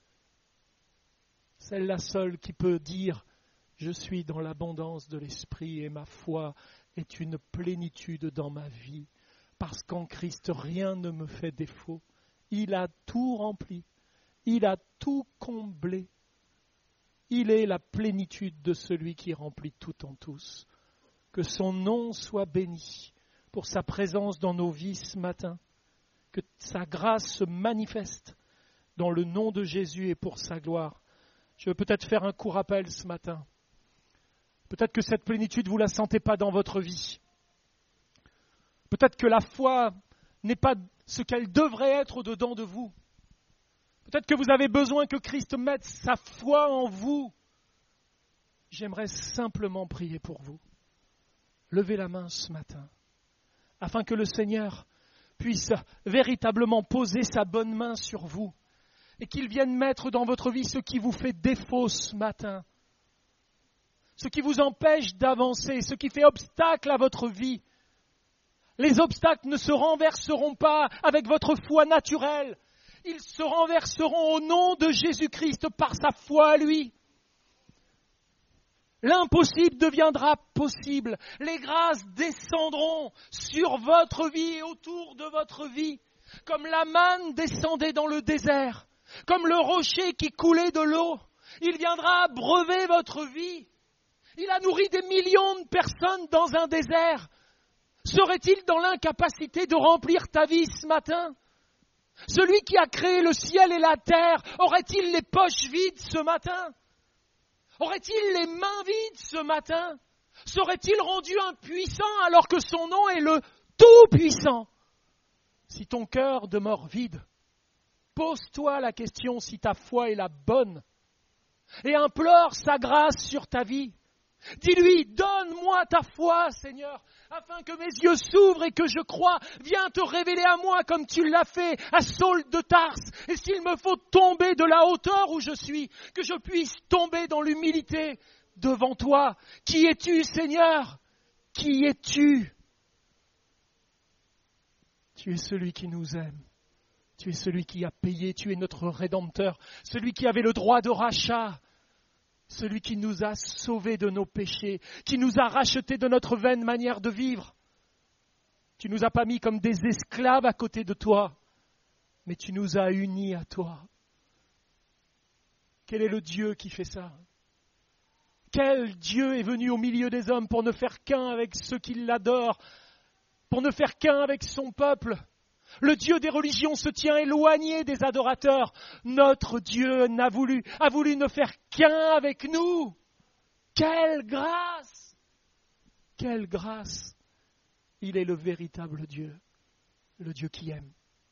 Celle, la seule qui peut dire « Je suis dans l'abondance de l'Esprit et ma foi est une plénitude dans ma vie, parce qu'en Christ rien ne me fait défaut. Il a tout rempli, il a tout comblé. Il est la plénitude de celui qui remplit tout en tous. Que son nom soit béni pour sa présence dans nos vies ce matin. Que sa grâce se manifeste dans le nom de Jésus et pour sa gloire. Je veux peut-être faire un court rappel ce matin. Peut-être que cette plénitude, vous ne la sentez pas dans votre vie. Peut-être que la foi n'est pas ce qu'elle devrait être au-dedans de vous. Peut-être que vous avez besoin que Christ mette sa foi en vous. J'aimerais simplement prier pour vous. Levez la main ce matin, afin que le Seigneur puisse véritablement poser sa bonne main sur vous et qu'il vienne mettre dans votre vie ce qui vous fait défaut ce matin, ce qui vous empêche d'avancer, ce qui fait obstacle à votre vie. Les obstacles ne se renverseront pas avec votre foi naturelle. Ils se renverseront au nom de Jésus-Christ par sa foi à lui. L'impossible deviendra possible. Les grâces descendront sur votre vie et autour de votre vie, comme la manne descendait dans le désert, comme le rocher qui coulait de l'eau. Il viendra abreuver votre vie. Il a nourri des millions de personnes dans un désert. Serait-il dans l'incapacité de remplir ta vie ce matin ? Celui qui a créé le ciel et la terre, aurait-il les poches vides ce matin ? Aurait-il les mains vides ce matin ? Serait-il rendu impuissant alors que son nom est le Tout-Puissant ? Si ton cœur demeure vide, pose-toi la question si ta foi est la bonne et implore sa grâce sur ta vie. Dis-lui, donne-moi ta foi, Seigneur, afin que mes yeux s'ouvrent et que je croie. Viens te révéler à moi comme tu l'as fait à Saul de Tarse. Et s'il me faut tomber de la hauteur où je suis, que je puisse tomber dans l'humilité devant toi. Qui es-tu, Seigneur ? Qui es-tu ? Tu es celui qui nous aime. Tu es celui qui a payé. Tu es notre Rédempteur. Celui qui avait le droit de rachat. Celui qui nous a sauvés de nos péchés, qui nous a rachetés de notre vaine manière de vivre. Tu ne nous as pas mis comme des esclaves à côté de toi, mais tu nous as unis à toi. Quel est le Dieu qui fait ça ? Quel Dieu est venu au milieu des hommes pour ne faire qu'un avec ceux qui l'adorent, pour ne faire qu'un avec son peuple ? Le Dieu des religions se tient éloigné des adorateurs. Notre Dieu n'a voulu, a voulu ne faire qu'un avec nous. Quelle grâce! Quelle grâce! Il est le véritable Dieu, le Dieu qui aime.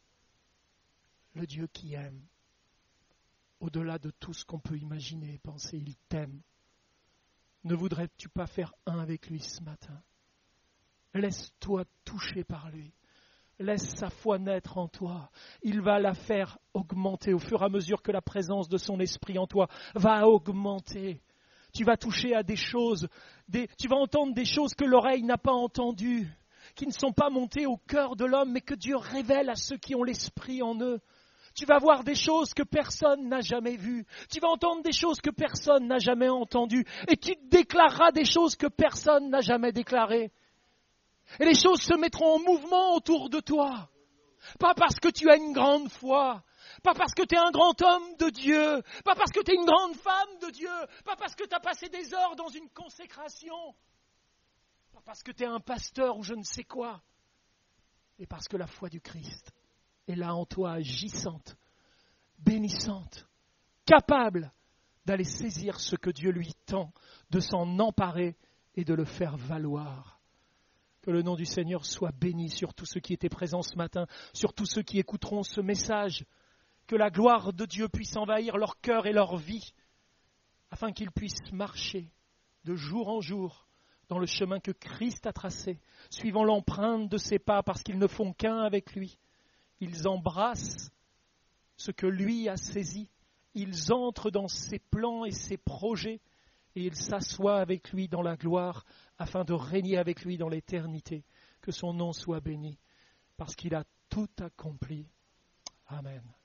Le Dieu qui aime. Au-delà de tout ce qu'on peut imaginer et penser, il t'aime. Ne voudrais-tu pas faire un avec lui ce matin ? Laisse-toi toucher par lui. Laisse sa foi naître en toi. Il va la faire augmenter au fur et à mesure que la présence de son esprit en toi va augmenter. Tu vas toucher à des choses, des, tu vas entendre des choses que l'oreille n'a pas entendues, qui ne sont pas montées au cœur de l'homme, mais que Dieu révèle à ceux qui ont l'esprit en eux. Tu vas voir des choses que personne n'a jamais vues. Tu vas entendre des choses que personne n'a jamais entendues. Et tu déclareras des choses que personne n'a jamais déclarées. Et les choses se mettront en mouvement autour de toi. Pas parce que tu as une grande foi, pas parce que tu es un grand homme de Dieu, pas parce que tu es une grande femme de Dieu, pas parce que tu as passé des heures dans une consécration, pas parce que tu es un pasteur ou je ne sais quoi, mais parce que la foi du Christ est là en toi, agissante, bénissante, capable d'aller saisir ce que Dieu lui tend, de s'en emparer et de le faire valoir. Que le nom du Seigneur soit béni sur tous ceux qui étaient présents ce matin, sur tous ceux qui écouteront ce message. Que la gloire de Dieu puisse envahir leur cœur et leur vie, afin qu'ils puissent marcher de jour en jour dans le chemin que Christ a tracé, suivant l'empreinte de ses pas, parce qu'ils ne font qu'un avec lui. Ils embrassent ce que lui a saisi. Ils entrent dans ses plans et ses projets. et il s'assoit avec lui dans la gloire afin de régner avec lui dans l'éternité. Que son nom soit béni, parce qu'il a tout accompli. Amen.